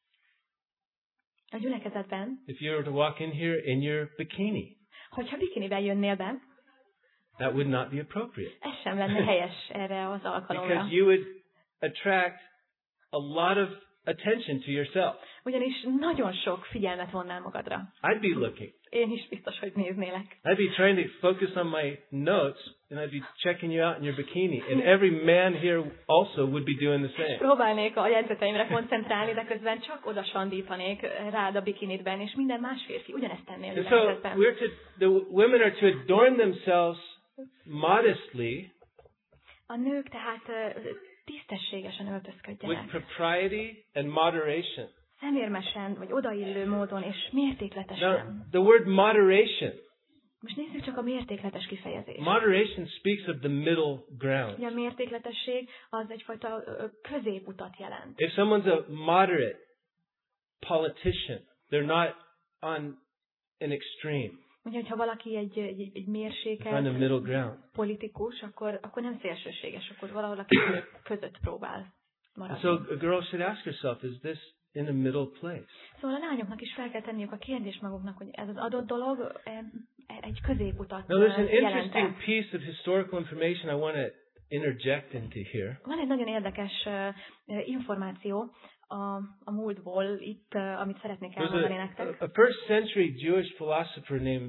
S2: a gyülekezetben,
S1: if you were to walk in here in your bikini,
S2: hogyha bikiniben jönnél be,
S1: that would not be appropriate.
S2: Ez sem lenne helyes erre az alkalomra.
S1: Because you would attract a lot of attention to yourself.
S2: Ugyanis nagyon sok figyelmet vonnál magadra.
S1: I'd be looking.
S2: Én is biztos, hogy néznélek.
S1: I'd be trying to focus on my notes, and I'd be checking you out in your bikini. And every man here also would be doing the same.
S2: Próbálnék a jegyzeteimre koncentrálni, de közben csak oda sandítanék rád a bikinidben, és minden más férfi ugyanezt tenné a gyülekezetben.
S1: The women are to adorn themselves modestly.
S2: A nők tehát tisztességesen öltözködjenek.
S1: With propriety and moderation.
S2: Szemérmesen, vagy odaillő módon, és mértékletesen.
S1: Now, the word moderation.
S2: Most nézzük csak a mértékletes kifejezést.
S1: Moderation speaks of the middle ground.
S2: A mértékletesség az egyfajta középutat jelent.
S1: If someone's a moderate politician, they're not on an extreme.
S2: Hogyha valaki egy mérsékelt
S1: on the middle ground.
S2: Politikus, akkor nem szélsőséges, akkor valahol a kettő között próbál maradni.
S1: So a girl should ask herself, is this in a middle place?
S2: Szóval a lányoknak is fel kell tenniük a kérdést maguknak, hogy ez az adott dolog egy középutat
S1: Now there's an interesting
S2: jelent-e.
S1: piece of historical information I want to interject into here.
S2: Van egy nagyon érdekes információ a múltból itt, amit szeretnék elmondani nektek.
S1: A first century Jewish philosopher named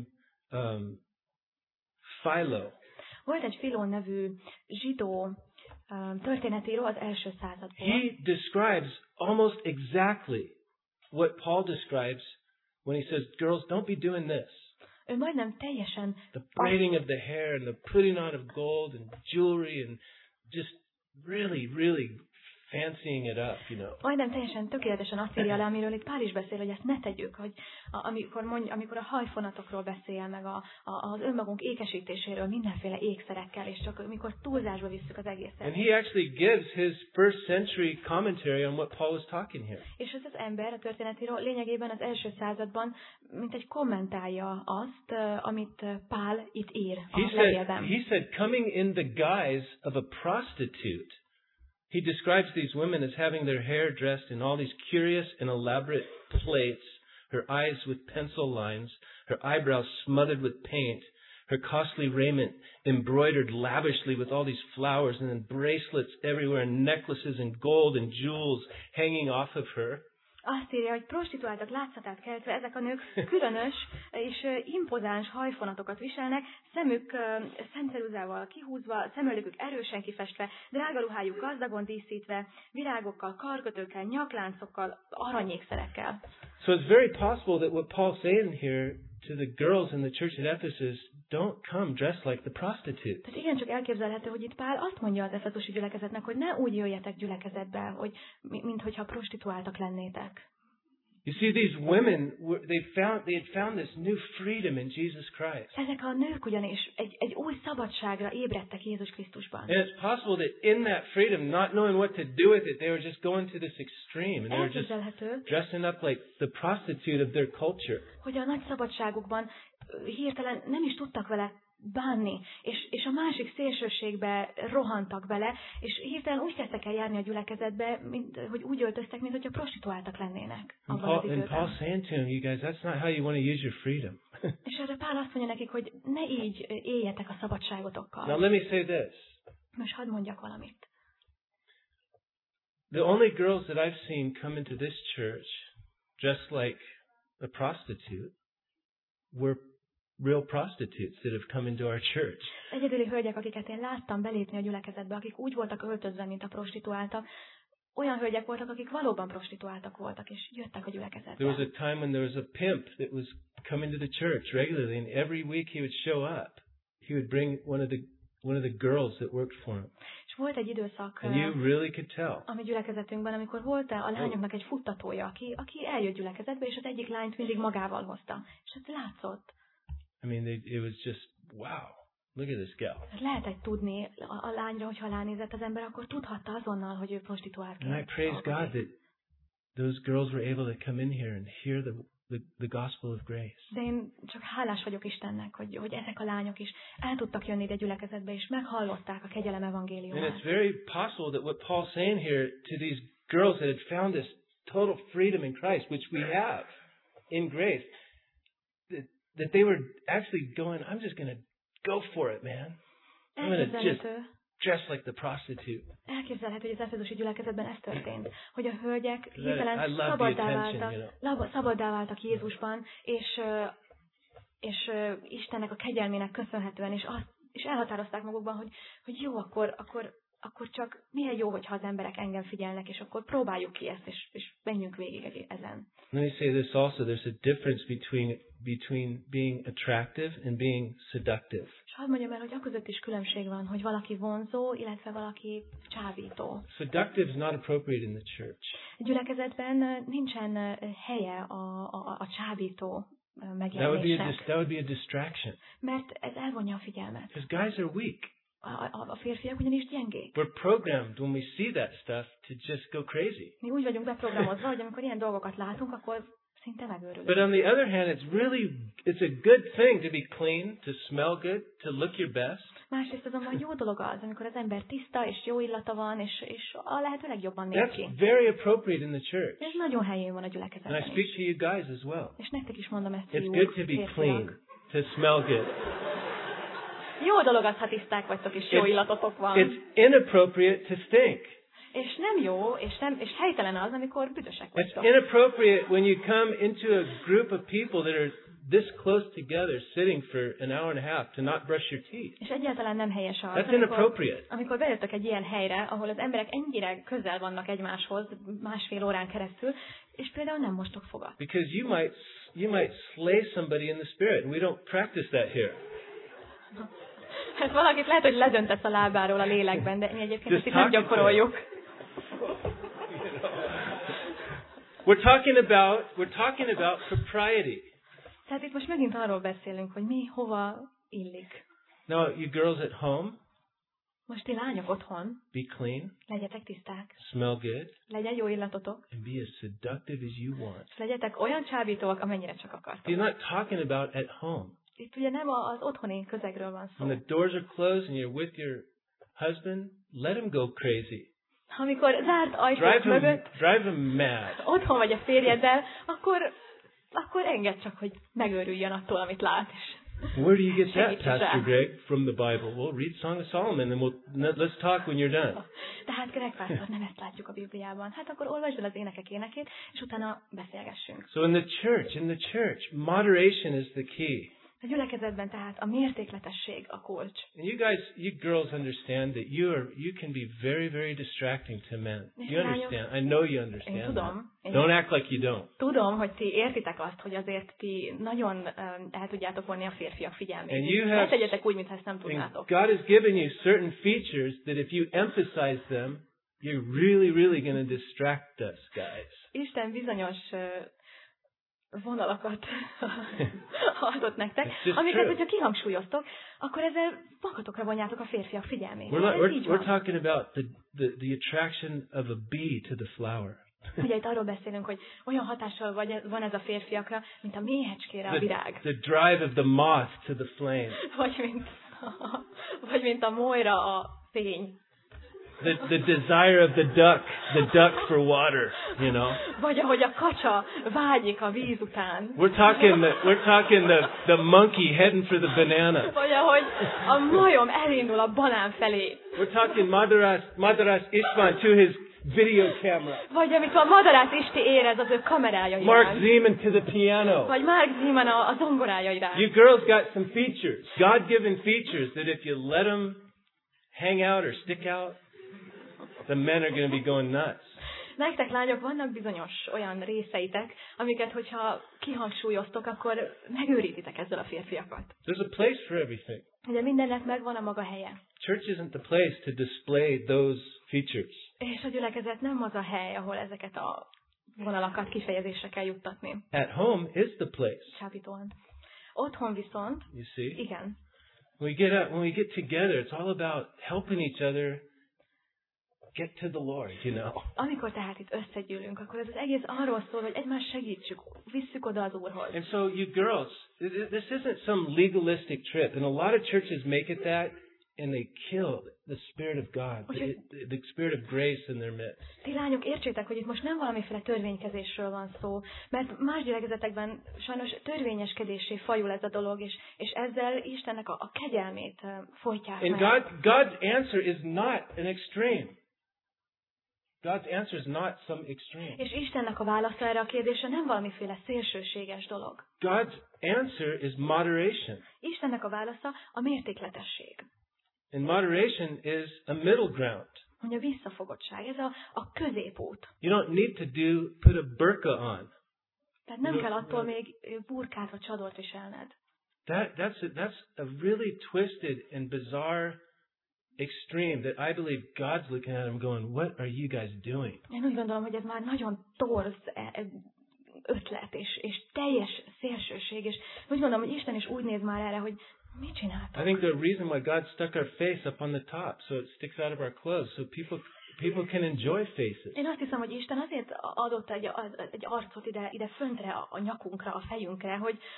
S1: Philo.
S2: Volt egy Philon nevű zsidó történetíró az első századból.
S1: He describes almost exactly what Paul describes when he says, girls, don't be doing this.
S2: Ő majdnem teljesen
S1: the braiding of the hair and the putting on of gold and jewelry and just really fancying it up, you know.
S2: Majdnem teljesen tökéletesen azt írja le, amiről itt Pál is beszél, hogy ezt ne tegyük, hogy amikor a hajfonatokról beszél, meg az önmagunk ékesítéséről mindenféle ékszerekkel, és csak amikor túlzásba visszük az egészet.
S1: And he actually gives his first century commentary on what Paul was talking here.
S2: És ez az ember, a történetíró lényegében az első században mint egy kommentálja azt, amit Pál itt ír a levélben.
S1: He said, coming in the guise of a prostitute, he describes these women as having their hair dressed in all these curious and elaborate plaits, her eyes with pencil lines, her eyebrows smothered with paint, her costly raiment embroidered lavishly with all these flowers, and then bracelets everywhere, and necklaces and gold and jewels hanging off of her.
S2: Azt írja, hogy prostituáltak látszatát keltve ezek a nők különös és impozáns hajfonatokat viselnek, szemük szentceruzával kihúzva, szemöldökük erősen kifestve, drága ruhájuk gazdagon díszítve, virágokkal, karkötőkkel, nyakláncokkal, aranyékszerekkel.
S1: So it's very possible that what Paul's saying here to the girls in the church at Ephesus, don't come dressed like the prostitute.
S2: Tehát igencsak elképzelhető, hogy itt Pál azt mondja az efezusi gyülekezetnek, hogy ne úgy jöjjetek gyülekezetbe, hogy minthogyha prostituáltak lennétek.
S1: You see, these women, they had found this new freedom in Jesus Christ.
S2: Ezek a nők ugyanis egy új szabadságra ébredtek Jézus Krisztusban.
S1: And it's possible that in that freedom, not knowing what to do with it, they were just going to this extreme, and they were just dressing up like the prostitute of their culture.
S2: Hogy a nagy szabadságukban hirtelen nem is tudtak vele bánni, és a másik szélsőségbe rohantak bele, és hirtelen úgy kezdtek el járni a gyülekezetbe, hogy úgy öltöztek, mint hogyha prostituáltak lennének.
S1: And Paul's saying to them, you guys, that's not how you want to use your freedom.
S2: És erre Pál azt mondja nekik, hogy ne így éljetek a szabadságotokkal.
S1: Now let me say this.
S2: Most hadd mondjak valamit.
S1: The only girls that I've seen come into this church dressed like a prostitute were real prostitutes that have come into our church.
S2: Egyedüli hölgyek, akiket én láttam belépni a gyülekezetbe, akik úgy voltak öltözve, mint a prostituáltak, olyan hölgyek voltak, akik valóban prostituáltak voltak, és jöttek a gyülekezetbe.
S1: There was a time when there was a pimp that was coming to the church regularly, and every week he would show up. He would bring one of the girls that worked for him.
S2: És volt egy időszak,
S1: and you really could tell.
S2: A mi gyülekezetünkben, amikor volt a lányoknak egy futtatója, aki eljött gyülekezetbe, és az egyik lányt mindig magával hozta. És ez látszott.
S1: I mean, it was just, wow, look at this gal.
S2: Lehetett tudni a lányra, hogyha ránézett az ember, akkor tudhatta azonnal, hogy ő prostituálként.
S1: And I praise God that those girls were able to come in here and hear the gospel of grace.
S2: De én csak hálás vagyok Istennek, hogy ezek a lányok is el tudtak jönni ide gyülekezetbe, és meghallották a kegyelem evangéliumát.
S1: And it's very possible that what Paul's saying here to these girls that had found this total freedom in Christ, which we have in grace, that they were actually going, I'm just going to go for it, man. I'm going to just dress like the prostitute.
S2: Elképzelhető, hogy az efezusi gyülekezetben ez történt, hogy a hölgyek
S1: hirtelen
S2: szabaddá váltak Jézusban, és Istennek a kegyelmének köszönhetően, és elhatározták magukban, hogy jó, akkor csak milyen jó, hogyha az emberek engem figyelnek, és akkor próbáljuk ki ezt, és menjünk végig ezen.
S1: Let me say this also. There's a difference between being attractive and being seductive.
S2: És hadd mondjam el, hogy aközött is különbség van, hogy valaki vonzó, illetve valaki csábító.
S1: Seductive is not appropriate in the church.
S2: A gyülekezetben nincsen helye a csábító megjelenésnek.
S1: That would be a distraction.
S2: Mert ez elvonja a figyelmet.
S1: Because guys are weak.
S2: A férfiak ugyanis gyengék.
S1: We're programmed when we see that stuff to just go crazy.
S2: Mi úgy vagyunk beprogramozva, hogy amikor ilyen dolgokat látunk, akkor szinte megőrülünk.
S1: But on the other hand, it's a good thing to be clean, to smell good, to look your best.
S2: Másrészt azonban jó dolog az, amikor az ember tiszta és jó illata van, és a lehető legjobban néz ki.
S1: That's very appropriate in the church.
S2: Ez nagyon helyén van a gyülekezetben.
S1: And I speak to you guys as well.
S2: És nektek is mondom ezt,
S1: It's good to be clean, to smell good.
S2: Jó dolog az, ha tiszták vagytok, és jó illatotok van.
S1: It's inappropriate to stink.
S2: És nem jó, és helytelen az, amikor büdösek vagytok.
S1: It's inappropriate when you come into a group of people that are this close together, sitting for an hour and a half, to not brush your teeth.
S2: És egyáltalán nem helyes az,
S1: That's inappropriate.
S2: amikor bejöttök egy ilyen helyre, ahol az emberek ennyire közel vannak egymáshoz, másfél órán keresztül, és például nem mostok fogat.
S1: Because you might slay somebody in the spirit, and we don't practice that here.
S2: Hát valakit lehet, hogy ledöntesz a lábáról a lélekben, de mi egyébként ezt itt nem gyakoroljuk.
S1: We're talking about propriety.
S2: Tehát itt most megint arról beszélünk, hogy mi hova illik.
S1: Now, you girls at home,
S2: most ti lányok otthon,
S1: be clean,
S2: legyetek tiszták,
S1: smell good,
S2: legyen jó illatotok,
S1: and be as seductive as you want.
S2: És legyetek olyan csábítóak, amennyire csak akartok.
S1: You're not talking about at home.
S2: Itt ugye nem az otthoni közegről van szó.
S1: When the doors are closed and you're with your husband, let him go crazy.
S2: Amikor zárt ajtók mögött,
S1: drive him mad.
S2: Otthon vagy a férjeddel, akkor engedd csak, hogy megőrüljön attól, amit lát.
S1: Where do you get that, Pastor Greg, from the Bible? Well, read Song of Solomon, and let's talk when you're done.
S2: Tehát Greg Pásztor, nem ezt látjuk a Bibliában. Hát akkor olvasd el az énekek énekét, és utána beszélgessünk.
S1: So in the church, moderation is the key.
S2: A gyülekezetben tehát a mértékletesség a kulcs.
S1: And you girls understand that you can be very, very distracting to men. You understand? I know you understand.
S2: Én tudom.
S1: Don't act like you don't.
S2: Tudom, hogy ti értitek azt, hogy azért ti nagyon el tudjátok vonni a férfiak figyelmét. Ne tegyetek úgy, mintha ezt nem tudnátok.
S1: God has given you certain features that if you emphasize them, you're really, really going to distract us, guys.
S2: Isten bizonyos vonalakat adott nektek, amiket, hogyha kihangsúlyoztok, akkor ezzel magatokra vonjátok a férfiak figyelmét.
S1: We're talking about the attraction of a bee to the flower.
S2: Ugye itt arról beszélünk, hogy olyan hatással van ez a férfiakra, mint a méhecskére a virág.
S1: The drive of the moth to the flame.
S2: Vagy mint a molyra a fény.
S1: The desire of the duck for water, you know.
S2: Vagy ahogy a kacsa vágyik a víz után.
S1: We're talking the monkey heading for the banana.
S2: Vagy ahogy a majom elindul a banán felé.
S1: We're talking Madaras István to his video camera.
S2: Vagy amikor a Madarász Isti érez az ő kamerája iránt.
S1: Mark Zeman to the piano.
S2: Vagy Mark Zeman a zongorája iránt.
S1: You girls got some features, God-given features that if you let them hang out or stick out, the men are going to be going nuts.
S2: Nektek lányok vannak bizonyos olyan részeitek, amiket, hogyha kihangsúlyoztok, akkor megőrítitek ezzel a férfiakat.
S1: There's a place for everything.
S2: Ugye mindennek megvan a maga helye.
S1: Church isn't the place to display those features.
S2: És a gyülekezet nem az a hely, ahol ezeket a vonalakat kifejezésre kell juttatni.
S1: At home is the place.
S2: Csábítóan. Otthon viszont,
S1: You see?
S2: igen.
S1: When we get together, it's all about helping each other get to the Lord, you know.
S2: Amikor tehát itt összegyűlünk, akkor ez az egész arról szól, hogy egymást segítsük, visszük oda az Úrhoz.
S1: And so you girls, this isn't some legalistic trip. And a lot of churches make it that, and they kill the Spirit of God, the Spirit of grace in their midst.
S2: Ti lányok, értsétek, hogy itt most nem valamiféle törvénykezésről van szó, mert más gyülekezetekben sajnos törvényeskedéssé fajul ez a dolog, és ezzel Istennek a kegyelmét folytják
S1: And
S2: meg.
S1: God's answer is not an extreme. God's answer is not some extreme.
S2: És Istennek a válasza erre a kérdésre nem valamiféle szélsőséges dolog.
S1: God's answer is moderation.
S2: Istennek a válasza a mértékletesség.
S1: And moderation is a middle ground.
S2: Mondja, visszafogottság. Ez a középút.
S1: You don't need to put a burqa on.
S2: Tehát nem kell attól még burkát vagy csadort viselned.
S1: That's a really twisted and bizarre extreme that I believe God's looking at him going, what are you guys doing?
S2: Én úgy gondolom, hogy ez már nagyon torz ötlet és teljes szélsőség, és úgy gondolom, hogy Isten is úgy néz már erre, hogy mit csináltak.
S1: I think the reason why God stuck our face up on the top, so it sticks out of our clothes, so people can enjoy faces.
S2: Én azt hiszem, hogy Isten azért adott egy arcot ide föntre a nyakunkra, a fejünkre,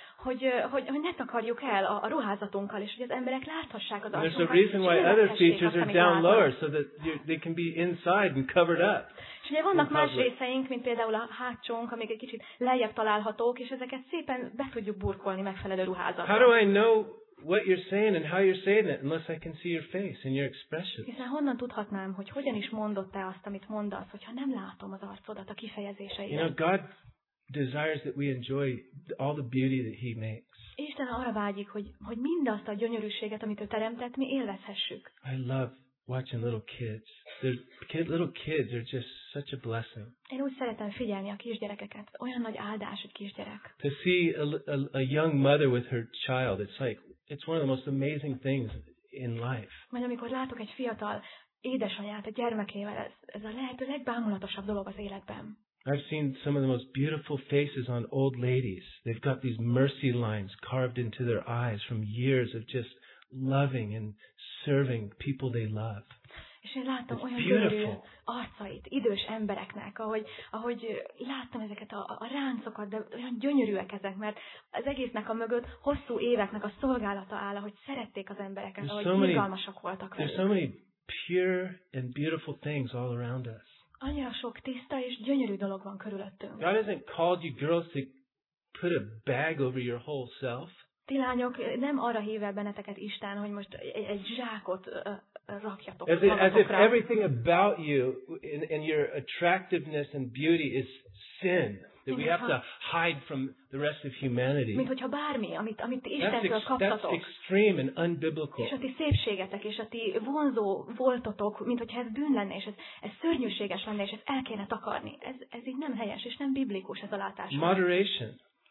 S2: hogy ne takarjuk el a ruházatunkkal, és hogy az emberek láthassák az arcunkat.
S1: There's a reason why other features are down lower, so that they can be inside and covered up.
S2: És ugye vannak más részeink, mint például a hátsónk, amik egy kicsit lejjebb találhatók, és ezeket szépen be tudjuk burkolni megfelelő ruházattal.
S1: How do I know what you're saying and how you're saying it unless I can see your face and your expression?
S2: Hiszen honnan tudhatnám, hogy hogyan is mondod te azt, amit mondasz, hogyha nem látom az arcodat, a kifejezéseidet.
S1: You know, God desires that we enjoy all the beauty that He makes.
S2: Isten arra vágyik, hogy mindazt a gyönyörűséget, amit ő teremtett, mi élvezhessük.
S1: I love watching little kids. Little kids are just such a blessing.
S2: Én úgy szeretem figyelni a kisgyerekeket. Olyan nagy áldás, hogy kisgyerek.
S1: To see a young mother with her child, it's one of the most amazing things in life.
S2: Majd amikor látok egy fiatal édesanyát a gyermekével, ez a lehető legbámulatosabb dolog az életben.
S1: I've seen some of the most beautiful faces on old ladies. They've got these mercy lines carved into their eyes from years of just loving and serving people they love.
S2: És én láttam olyan gyönyörű arcait idős embereknek, ahogy láttam ezeket a ráncokat, de olyan gyönyörűek ezek, mert az egésznek a mögött hosszú éveknek a szolgálata áll, ahogy szerették az embereket, ahogy izgalmasak voltak velük.
S1: There's so many pure and beautiful things all around us.
S2: Annyira sok tiszta és gyönyörű dolog van körülöttünk.
S1: God hasn't called you girls to put a bag over your whole self.
S2: Ti lányok, nem arra hív el benneteket Isten, hogy most egy zsákot rakjatok
S1: As if
S2: magatokra.
S1: everything about you and your attractiveness and beauty is sin that we have to hide from the rest of humanity.
S2: Mint hogyha bármi, amit ti Istentől kaptatok.
S1: That's extreme and unbiblical.
S2: És a ti szépségetek, és a ti vonzó voltotok, mint hogyha ez bűn lenne, és ez szörnyűséges lenne, és ezt el kéne takarni. Ez így nem helyes, és nem biblikus ez a látás.
S1: Moderation.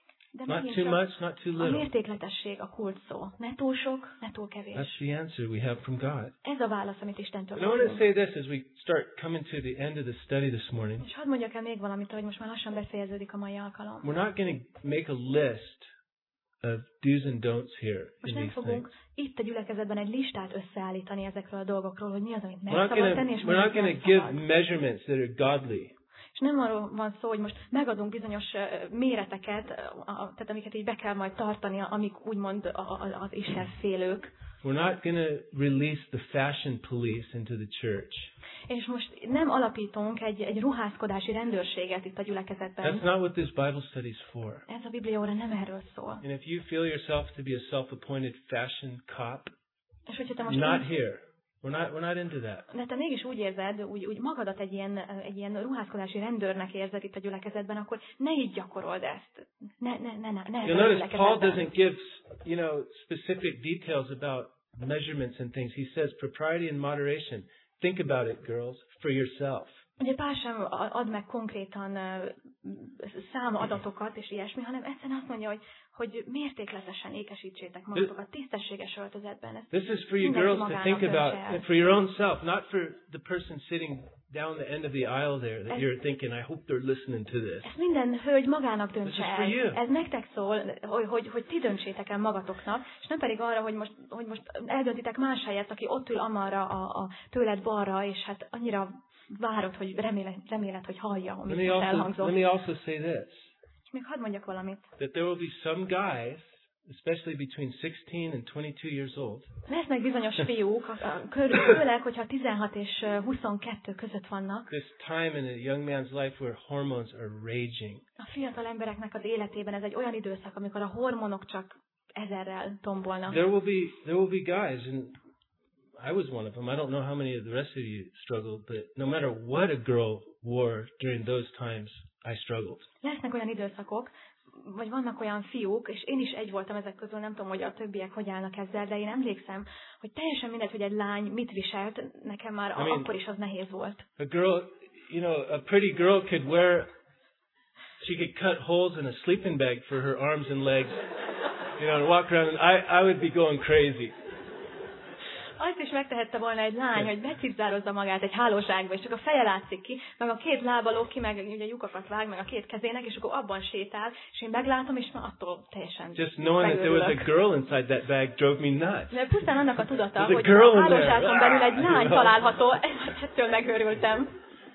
S1: Not too much, not too
S2: a
S1: little.
S2: mértékletesség a kult szó. Ne túl sok, ne túl kevés.
S1: That's the answer we have from God.
S2: Ez a válasz, amit Istentől
S1: I want to
S2: kapunk.
S1: say this as we start coming to the end of the study this morning.
S2: És hadd mondjak el még valamit, hogy most már lassan befejeződik a mai alkalom.
S1: We're not going to make a list of do's and don'ts here
S2: Most
S1: in
S2: nem
S1: these
S2: fogunk
S1: things.
S2: itt a gyülekezetben egy listát összeállítani ezekről a dolgokról, hogy mi az, amit meg
S1: We're
S2: szabad tenni, és mi
S1: not
S2: az,
S1: going
S2: amit
S1: to give
S2: nem szabad.
S1: measurements that are godly.
S2: És nem arról van szó, hogy most megadunk bizonyos méreteket, tehát amiket így be kell majd tartani, amik úgymond az Isten félők.
S1: We're not going to release the fashion police into the church.
S2: És most nem alapítunk egy ruházkodási rendőrséget itt a gyülekezetben.
S1: That's not what this Bible study is for.
S2: Ez a Bibliaóra nem erről szól.
S1: And if you feel yourself to be a self-appointed fashion cop,
S2: És hogyha te most
S1: not here. We're not into that.
S2: De te mégis úgy érzed, úgy magadat egy ilyen ruházkodási rendőrnek érzed itt a gyülekezetben, akkor ne így gyakorold ezt. Ne
S1: You'll notice Paul doesn't give, specific details about measurements and things. He says propriety and moderation. Think about it, girls, for yourself.
S2: Ugye Pál sem ad meg konkrétan számadatokat és ilyesmi, hanem egyszerűen azt mondja, hogy mértékletesen ékesítsétek magatokat tisztességes öltözetben.
S1: This is for you girls to think about, for your own self, not for the person sitting down the end of the aisle there that you're thinking, I hope they're listening to this.
S2: Ezt minden hölgy magának döntse
S1: This is for you.
S2: el. Ez nektek szól, hogy ti döntsétek el magatoknak, és nem pedig arra, hogy most eldöntitek más helyet, aki ott ül amarra a tőled balra, és hát annyira várod, hogy reméled, hogy hallja, amit most elhangzott.
S1: Let me also say this.
S2: És még hadd mondjak valamit.
S1: That there will be some guys, especially between 16 and 22 years old.
S2: Lesznek bizonyos fiúk, főleg, hogyha 16 és 22 között vannak.
S1: This time in a young man's life where hormones are raging.
S2: A fiatal embereknek az életében ez egy olyan időszak, amikor a hormonok csak ezerrel tombolnak.
S1: There will be guys, and I was one of them. I don't know how many of the rest of you struggled, but no matter what a girl wore during those times, I struggled.
S2: Lesznek olyan időszakok, vagy vannak olyan fiúk, és én is egy voltam ezek közül, nem tudom, hogy a többiek hogy állnak ezzel, de én emlékszem, hogy teljesen mindegy, hogy egy lány mit viselt, nekem már akkor is az nehéz volt.
S1: A girl, a pretty girl could wear, she could cut holes in a sleeping bag for her arms and legs, and walk around, and I would be going crazy.
S2: Azt is megtehette volna egy lány, hogy becipzározza magát egy hálózsákba, és csak a feje látszik ki, meg a két lába lóg ki, meg ugye lyukakat vág, meg a két kezének, és akkor abban sétál, és én meglátom, és már attól teljesen
S1: Just knowing that there was a girl inside that bag drove me nuts.
S2: De pusztán annak a tudata, hogy a hálózsákon belül egy lány található, ettől megőrültem.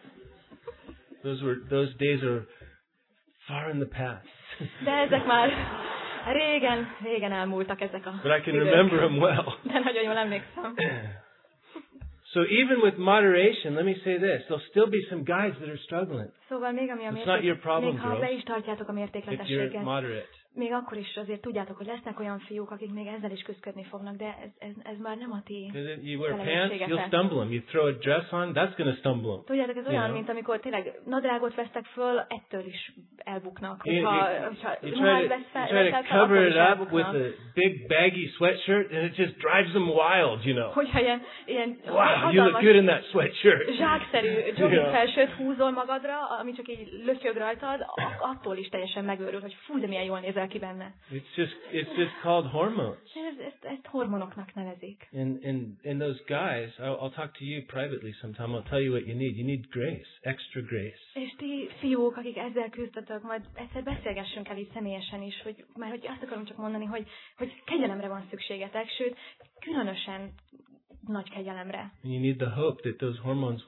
S1: Those days are far in the past.
S2: De ezek már régen elmúltak ezek a
S1: But I can remember them well.
S2: De nagyon jól emlékszem.
S1: So even with moderation, let me say this, there'll still be some guys that are struggling.
S2: Szóval még ami a
S1: It's not your problem,
S2: még ha
S1: girls,
S2: be is tartjátok a
S1: if you're
S2: mértékletességet,
S1: moderate.
S2: még akkor is azért tudjátok, hogy lesznek olyan fiúk, akik még ezzel is küzdködni fognak, de ez már nem a ti
S1: You wear pants, you'll stumble them. You throw a dress on, that's going to stumble them.
S2: Tudjátok, ez olyan, mint amikor tényleg nadrágot vesztek föl, ettől is elbuknak. Hogyha
S1: you try to cover it up with a big baggy sweatshirt, and it just drives them wild,
S2: Hogyha ilyen
S1: wow, you look good in that sweatshirt.
S2: zsákszerű jogging felsőt húzol magadra, ami csak így lötyög rajtad, attól is teljesen megőrül, hogy fú, de milyen jól nézel ki benne.
S1: It's just called hormones.
S2: Ezt hormonoknak nevezik.
S1: And those guys, I'll talk to you privately sometime. I'll tell you what you need. You need grace, extra grace.
S2: És ti fiúk, akik ezzel küzdetek, majd egyszer beszélgessünk el így személyesen is, mert hogy azt akarom csak mondani, hogy kegyelemre van szükségetek, sőt, különösen nagy kegyelemre.
S1: You need the hope that those hormones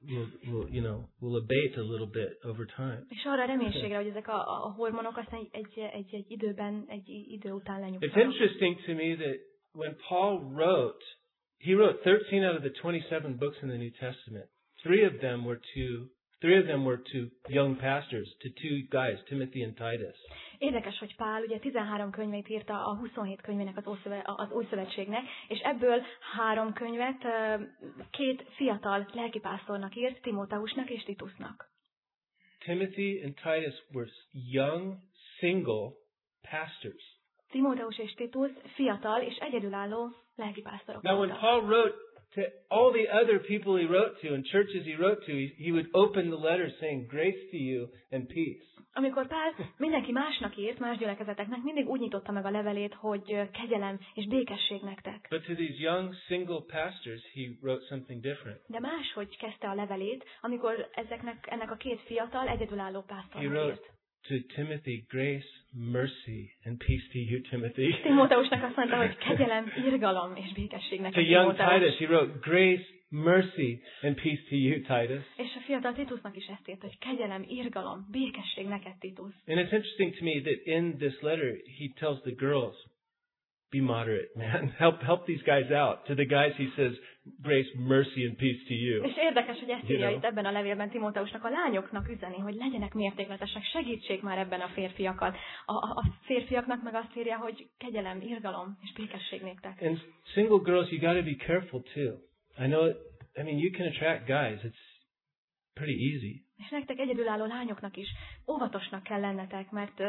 S1: will abate a little bit over time.
S2: És arra reménységre, hogy ezek a hormonok aztán egy idő után lenyugtanak.
S1: It's interesting to me that when Paul wrote, he wrote 13 out of the 27 books in the New Testament. Three of them were to young pastors, to two guys, Timothy and Titus.
S2: Érdekes, hogy Pál ugye 13 könyvét írta a 27 könyvének az Új Szövetségnek, és ebből 3 könyvet 2 fiatal lelkipásztornak írt, Timóteusnak és Titusnak.
S1: Timothy and Titus were young, single pastors.
S2: Timóteus és Titus fiatal és egyedülálló lelkipásztorok
S1: voltak. Now when Paul wrote to all the other people he wrote to and churches he wrote to, he would open the letter saying grace to you and peace.
S2: Amikor Pál mindenki másnak írt, más gyülekezeteknek, mindig úgy nyitotta meg a levelét, hogy kegyelem és békesség nektek.
S1: But to these young single pastors he wrote something different.
S2: De máshogy kezdte a levelét, amikor ennek a 2 fiatal egyedülálló pásztornak írt.
S1: To Timothy, grace, mercy, and peace to you, Timothy.
S2: Timóteusnak azt mondta, hogy kegyelem, irgalom és békesség neked,
S1: To young Titus, he wrote grace, mercy, and peace to you, Titus.
S2: És a fiatal Titusnak is ezt írt, hogy kegyelem, irgalom, békesség neked, Titus.
S1: And it's interesting to me that in this letter he tells the girls, be moderate, man. Help these guys out. To the guys he says, grace, mercy, and peace to you.
S2: És érdekes, hogy ezt írja itt ebben a levélben Timóteusnak a lányoknak üzeni, hogy legyenek mértékletesek, segítsék már ebben a férfiakat. A férfiaknak meg azt írja, hogy kegyelem, irgalom és békesség néktek.
S1: And single girls, you got to be careful too. You can attract guys. It's pretty easy.
S2: És nektek egyedülálló lányoknak is óvatosnak kell lennetek, mert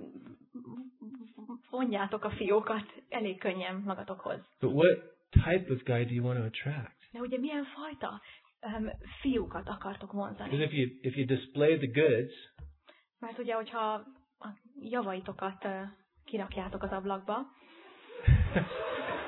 S2: vonjátok a fiókat elég könnyen magatokhoz.
S1: But what type of guy do you want to attract?
S2: De ugye milyen fajta fiúkat akartok vonzani?
S1: Because if you display the goods,
S2: mert ugye, hogyha a javaitokat kirakjátok az ablakba,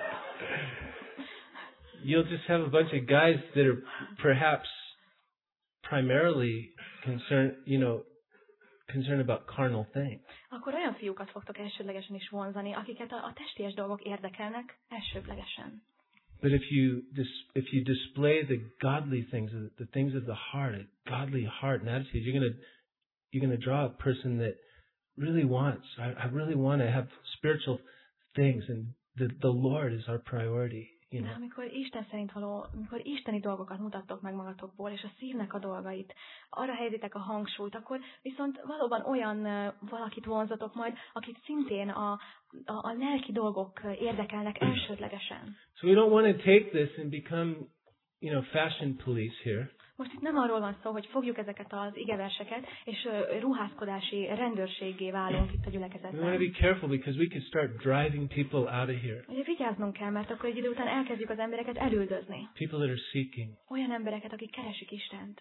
S1: you'll just have a bunch of guys that are perhaps primarily concerned about carnal things.
S2: Akkor olyan fiúkat fogtok elsődlegesen is vonzani, akiket a testies dolgok érdekelnek elsődlegesen.
S1: But if you display the godly things, the things of the heart, a godly heart and attitude, you're gonna draw a person that really wants. I really want to have spiritual things, and the Lord is our priority. You know?
S2: De amikor Isten szerint amikor isteni dolgokat mutattok meg magatokból, és a szívnek a dolgait, arra helyezitek a hangsúlyt, akkor viszont valóban olyan valakit vonzatok majd, akit szintén a lelki dolgok érdekelnek elsődlegesen.
S1: So we don't want to take this and become, fashion police here.
S2: Most itt nem arról van szó, hogy fogjuk ezeket az igeverseket, és ruházkodási rendőrséggé válunk itt a gyülekezetben.
S1: We want to be careful because we could start driving people out of here.
S2: Ugye vigyáznunk kell, mert akkor egy idő után elkezdjük az embereket elüldözni.
S1: People that are seeking.
S2: Olyan embereket, akik keresik Istent.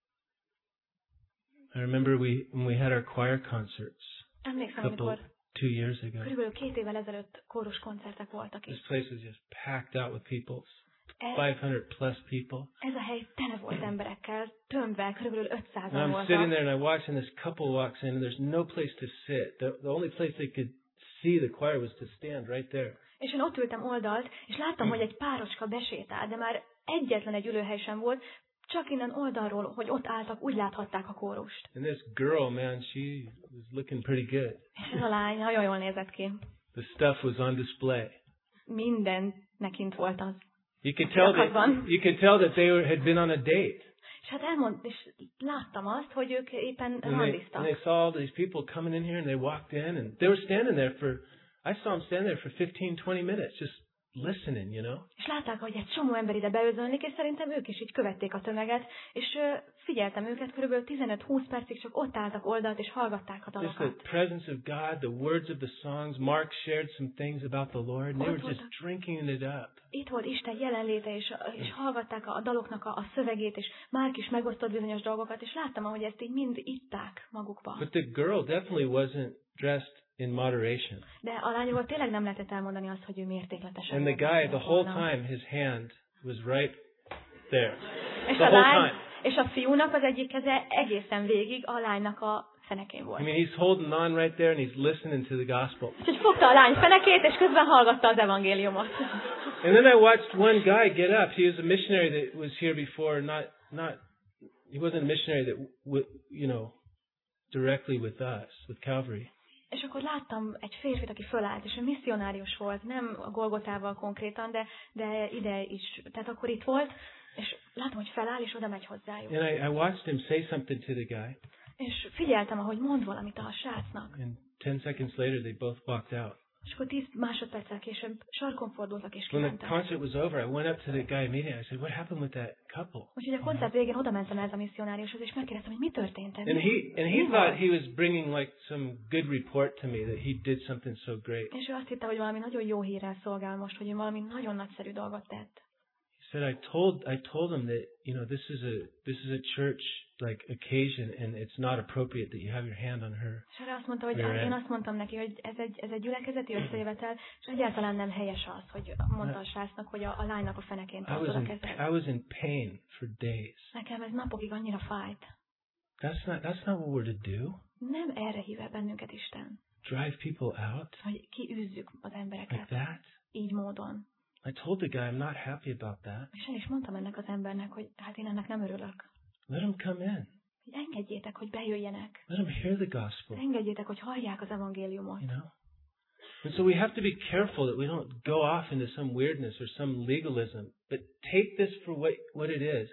S1: I remember when we had our choir concerts.
S2: Emlékszem, amikor
S1: 2 years ago.
S2: Körülbelül 2 évvel ezelőtt kórus koncertek voltak itt.
S1: This place was just packed out with people. 500 plus people.
S2: Ez a hely tele volt emberekkel, tömve, körülbelül 500-an
S1: I'm
S2: voltak.
S1: sitting there and I watch and this couple walks in and there's no place to sit. The only place they could see the choir was to stand right there.
S2: És én ott ültem oldalt, és láttam, hogy egy párocska besétál, de már egyetlen egy ülőhely sem volt, csak innen oldalról, hogy ott álltak, úgy láthatták a kórust.
S1: And this girl, man, she was looking pretty good.
S2: És ez a lány nagyon jól nézett ki.
S1: The stuff was on display.
S2: Minden nekint volt az.
S1: You could tell that they had been on a date.
S2: És hát és láttam azt, hogy ők éppen
S1: randiztak. And they saw all these people coming in here and they walked in and they were standing there I saw them stand there for 15-20 minutes just listening,
S2: És látták, hogy egy csomó ember ide beözönlik, és szerintem ők is így követték a tömeget, és figyeltem őket, körülbelül 15-20 percig csak ott álltak oldalt, és hallgatták a dalokat.
S1: Just the presence of God, the words of the songs. Mark shared some things about the Lord, and they were just drinking it up.
S2: Itt volt Isten jelenléte, és hallgatták a daloknak a szövegét, és Márk is megosztott bizonyos dolgokat, és láttam, hogy ezt így mind itták magukba.
S1: But the girl definitely wasn't dressed in moderation.
S2: De a lányról tényleg nem lehetett elmondani azt, hogy ő mértékletesen.
S1: And the guy, the whole time, his hand was right there.
S2: És a lány, és a fiúnak az egyik keze egészen végig a lánynak a fenekén volt.
S1: I mean, he's holding on right there and he's listening to the gospel.
S2: És fogta a lány fenekét, és közben hallgatta az evangéliumot.
S1: And then I watched one guy get up. He was a missionary that was here before, he wasn't a missionary that, directly with us, with Calvary.
S2: És akkor láttam egy férfit, aki fölállt, és ő misszionárius volt, nem a Golgotával konkrétan, de ide is. Tehát akkor itt volt, és látom, hogy feláll, és oda megy hozzájuk.
S1: And I watched him say something to the guy.
S2: És figyeltem, ahogy mond valamit a srácnak.
S1: And 10 seconds later they both walked out.
S2: És akkor 10 másodperccel később sarkon fordultak és
S1: kimentek.
S2: kimentek.
S1: When the concert was over, I went up to the guy immediately. I said, "What happened with that couple?"
S2: Úgyhogy a koncert végén oda mentem ez a misszionáriushoz, és megkérdeztem, hogy mi történt.
S1: And he thought he was bringing like some good report to me that he did something so great.
S2: És ő azt hitte, hogy valami nagyon jó hírrel szolgál most, hogy ő valami nagyon nagyszerű dolgot tett.
S1: He said, I told him that this is a church like occasion, and it's not appropriate that you have your hand on her.
S2: És erre azt mondta, hogy én azt mondtam neki, hogy ez egy gyülekezeti összejövetel, és egyáltalán nem helyes az, hogy mondta a srácnak, hogy a lánynak a fenekén tartod a kezed.
S1: I was in pain for days.
S2: Nekem ez napokig annyira fájt.
S1: That's not what we're to do.
S2: Nem erre hív el bennünket Isten.
S1: Drive people out.
S2: Hogy kiűzzük az embereket.
S1: Like that.
S2: Így módon.
S1: I told the guy I'm not happy about that.
S2: És én is mondtam ennek az embernek, hogy hát én ennek nem örülök.
S1: Let him come in.
S2: Engedjétek, hogy bejöjjenek.
S1: Let him hear the gospel.
S2: Engedjétek, hogy hallják az evangéliumot.
S1: And so we have to be careful that we don't go off into some weirdness or some legalism, but take this for what it is.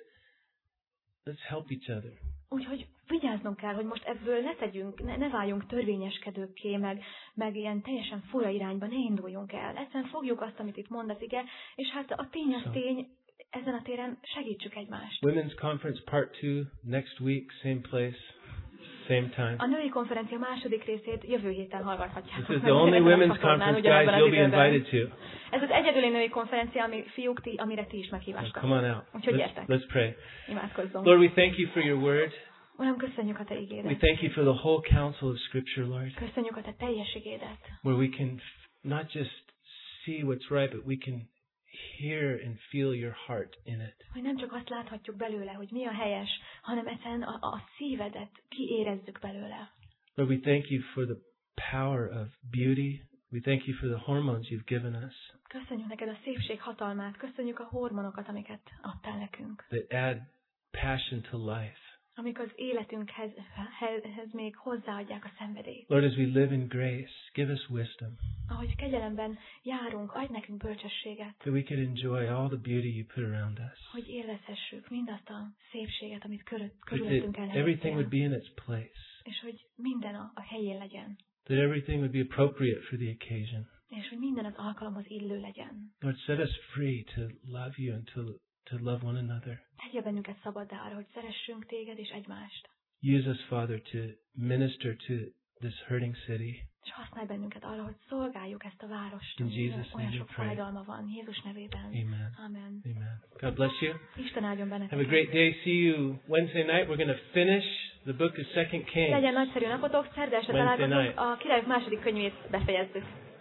S1: Let's help each other.
S2: Úgyhogy vigyáznunk kell, hogy most ebből ne váljunk törvényeskedőkké, meg ilyen teljesen fura irányba ne induljunk el. Egyszerűen fogjuk azt, amit itt mond az ige, és hát a tény az tény, ezen a téren segítsük egymást.
S1: Women's Conference Part 2, next week, same place, same time.
S2: A női konferencia második részét jövő héten hallgathatjátok.
S1: This is the only women's conference, guys, you'll be invited to.
S2: Ez az egyedüli női konferencia, amire ti is meghívástok.
S1: Come on out.
S2: Úgyhogy gyertek.
S1: Let's pray.
S2: Imádkozzunk.
S1: Lord, we thank you for your word.
S2: Uram, köszönjük a te igédet.
S1: We thank you for the whole counsel of Scripture, Lord.
S2: Köszönjük a te teljes igédet.
S1: Where we can not just see what's right, but we can hear and feel your heart in it.
S2: Hogy nem csak azt láthatjuk belőle, hogy mi a helyes, hanem egyszerűen a szívedet kiérezzük belőle.
S1: Lord, we thank you for the power of beauty. We thank you for the hormones you've given us.
S2: Köszönjük neked a szépség hatalmát, köszönjük a hormonokat, amiket adtál nekünk.
S1: That add passion to life.
S2: Amik az életünkhez még hozzáadják a szenvedélyt.
S1: Lord, as we live in grace, give us wisdom.
S2: Ahogy kegyelemben járunk, adj nekünk bölcsességet.
S1: That we can enjoy all the beauty you put around us.
S2: Hogy élvezhessük mindazt a szépséget, amit körülöttünk
S1: elhelyeztél. Everything would be in its place.
S2: És hogy minden a helyén legyen.
S1: That everything would be appropriate for the occasion.
S2: És hogy minden az alkalomhoz illő legyen.
S1: Lord, set us free to love you and to love one another.
S2: Tegye bennünket szabaddá arra, hogy szeressünk téged és egymást.
S1: Use us, Father, to minister to this hurting city.
S2: És használj bennünket arra, hogy szolgáljuk ezt a várost.
S1: Olyan
S2: sok fájdalma van. Jézus nevében.
S1: Amen.
S2: Amen.
S1: Amen. God bless you.
S2: Isten áldjon benneteket.
S1: Have a great day. See you Wednesday night. We're going to finish the book of 2 Kings.
S2: Legyen nagyszerű napotok. Szerda este találkozunk. A Királyok második könyvét befejezzük.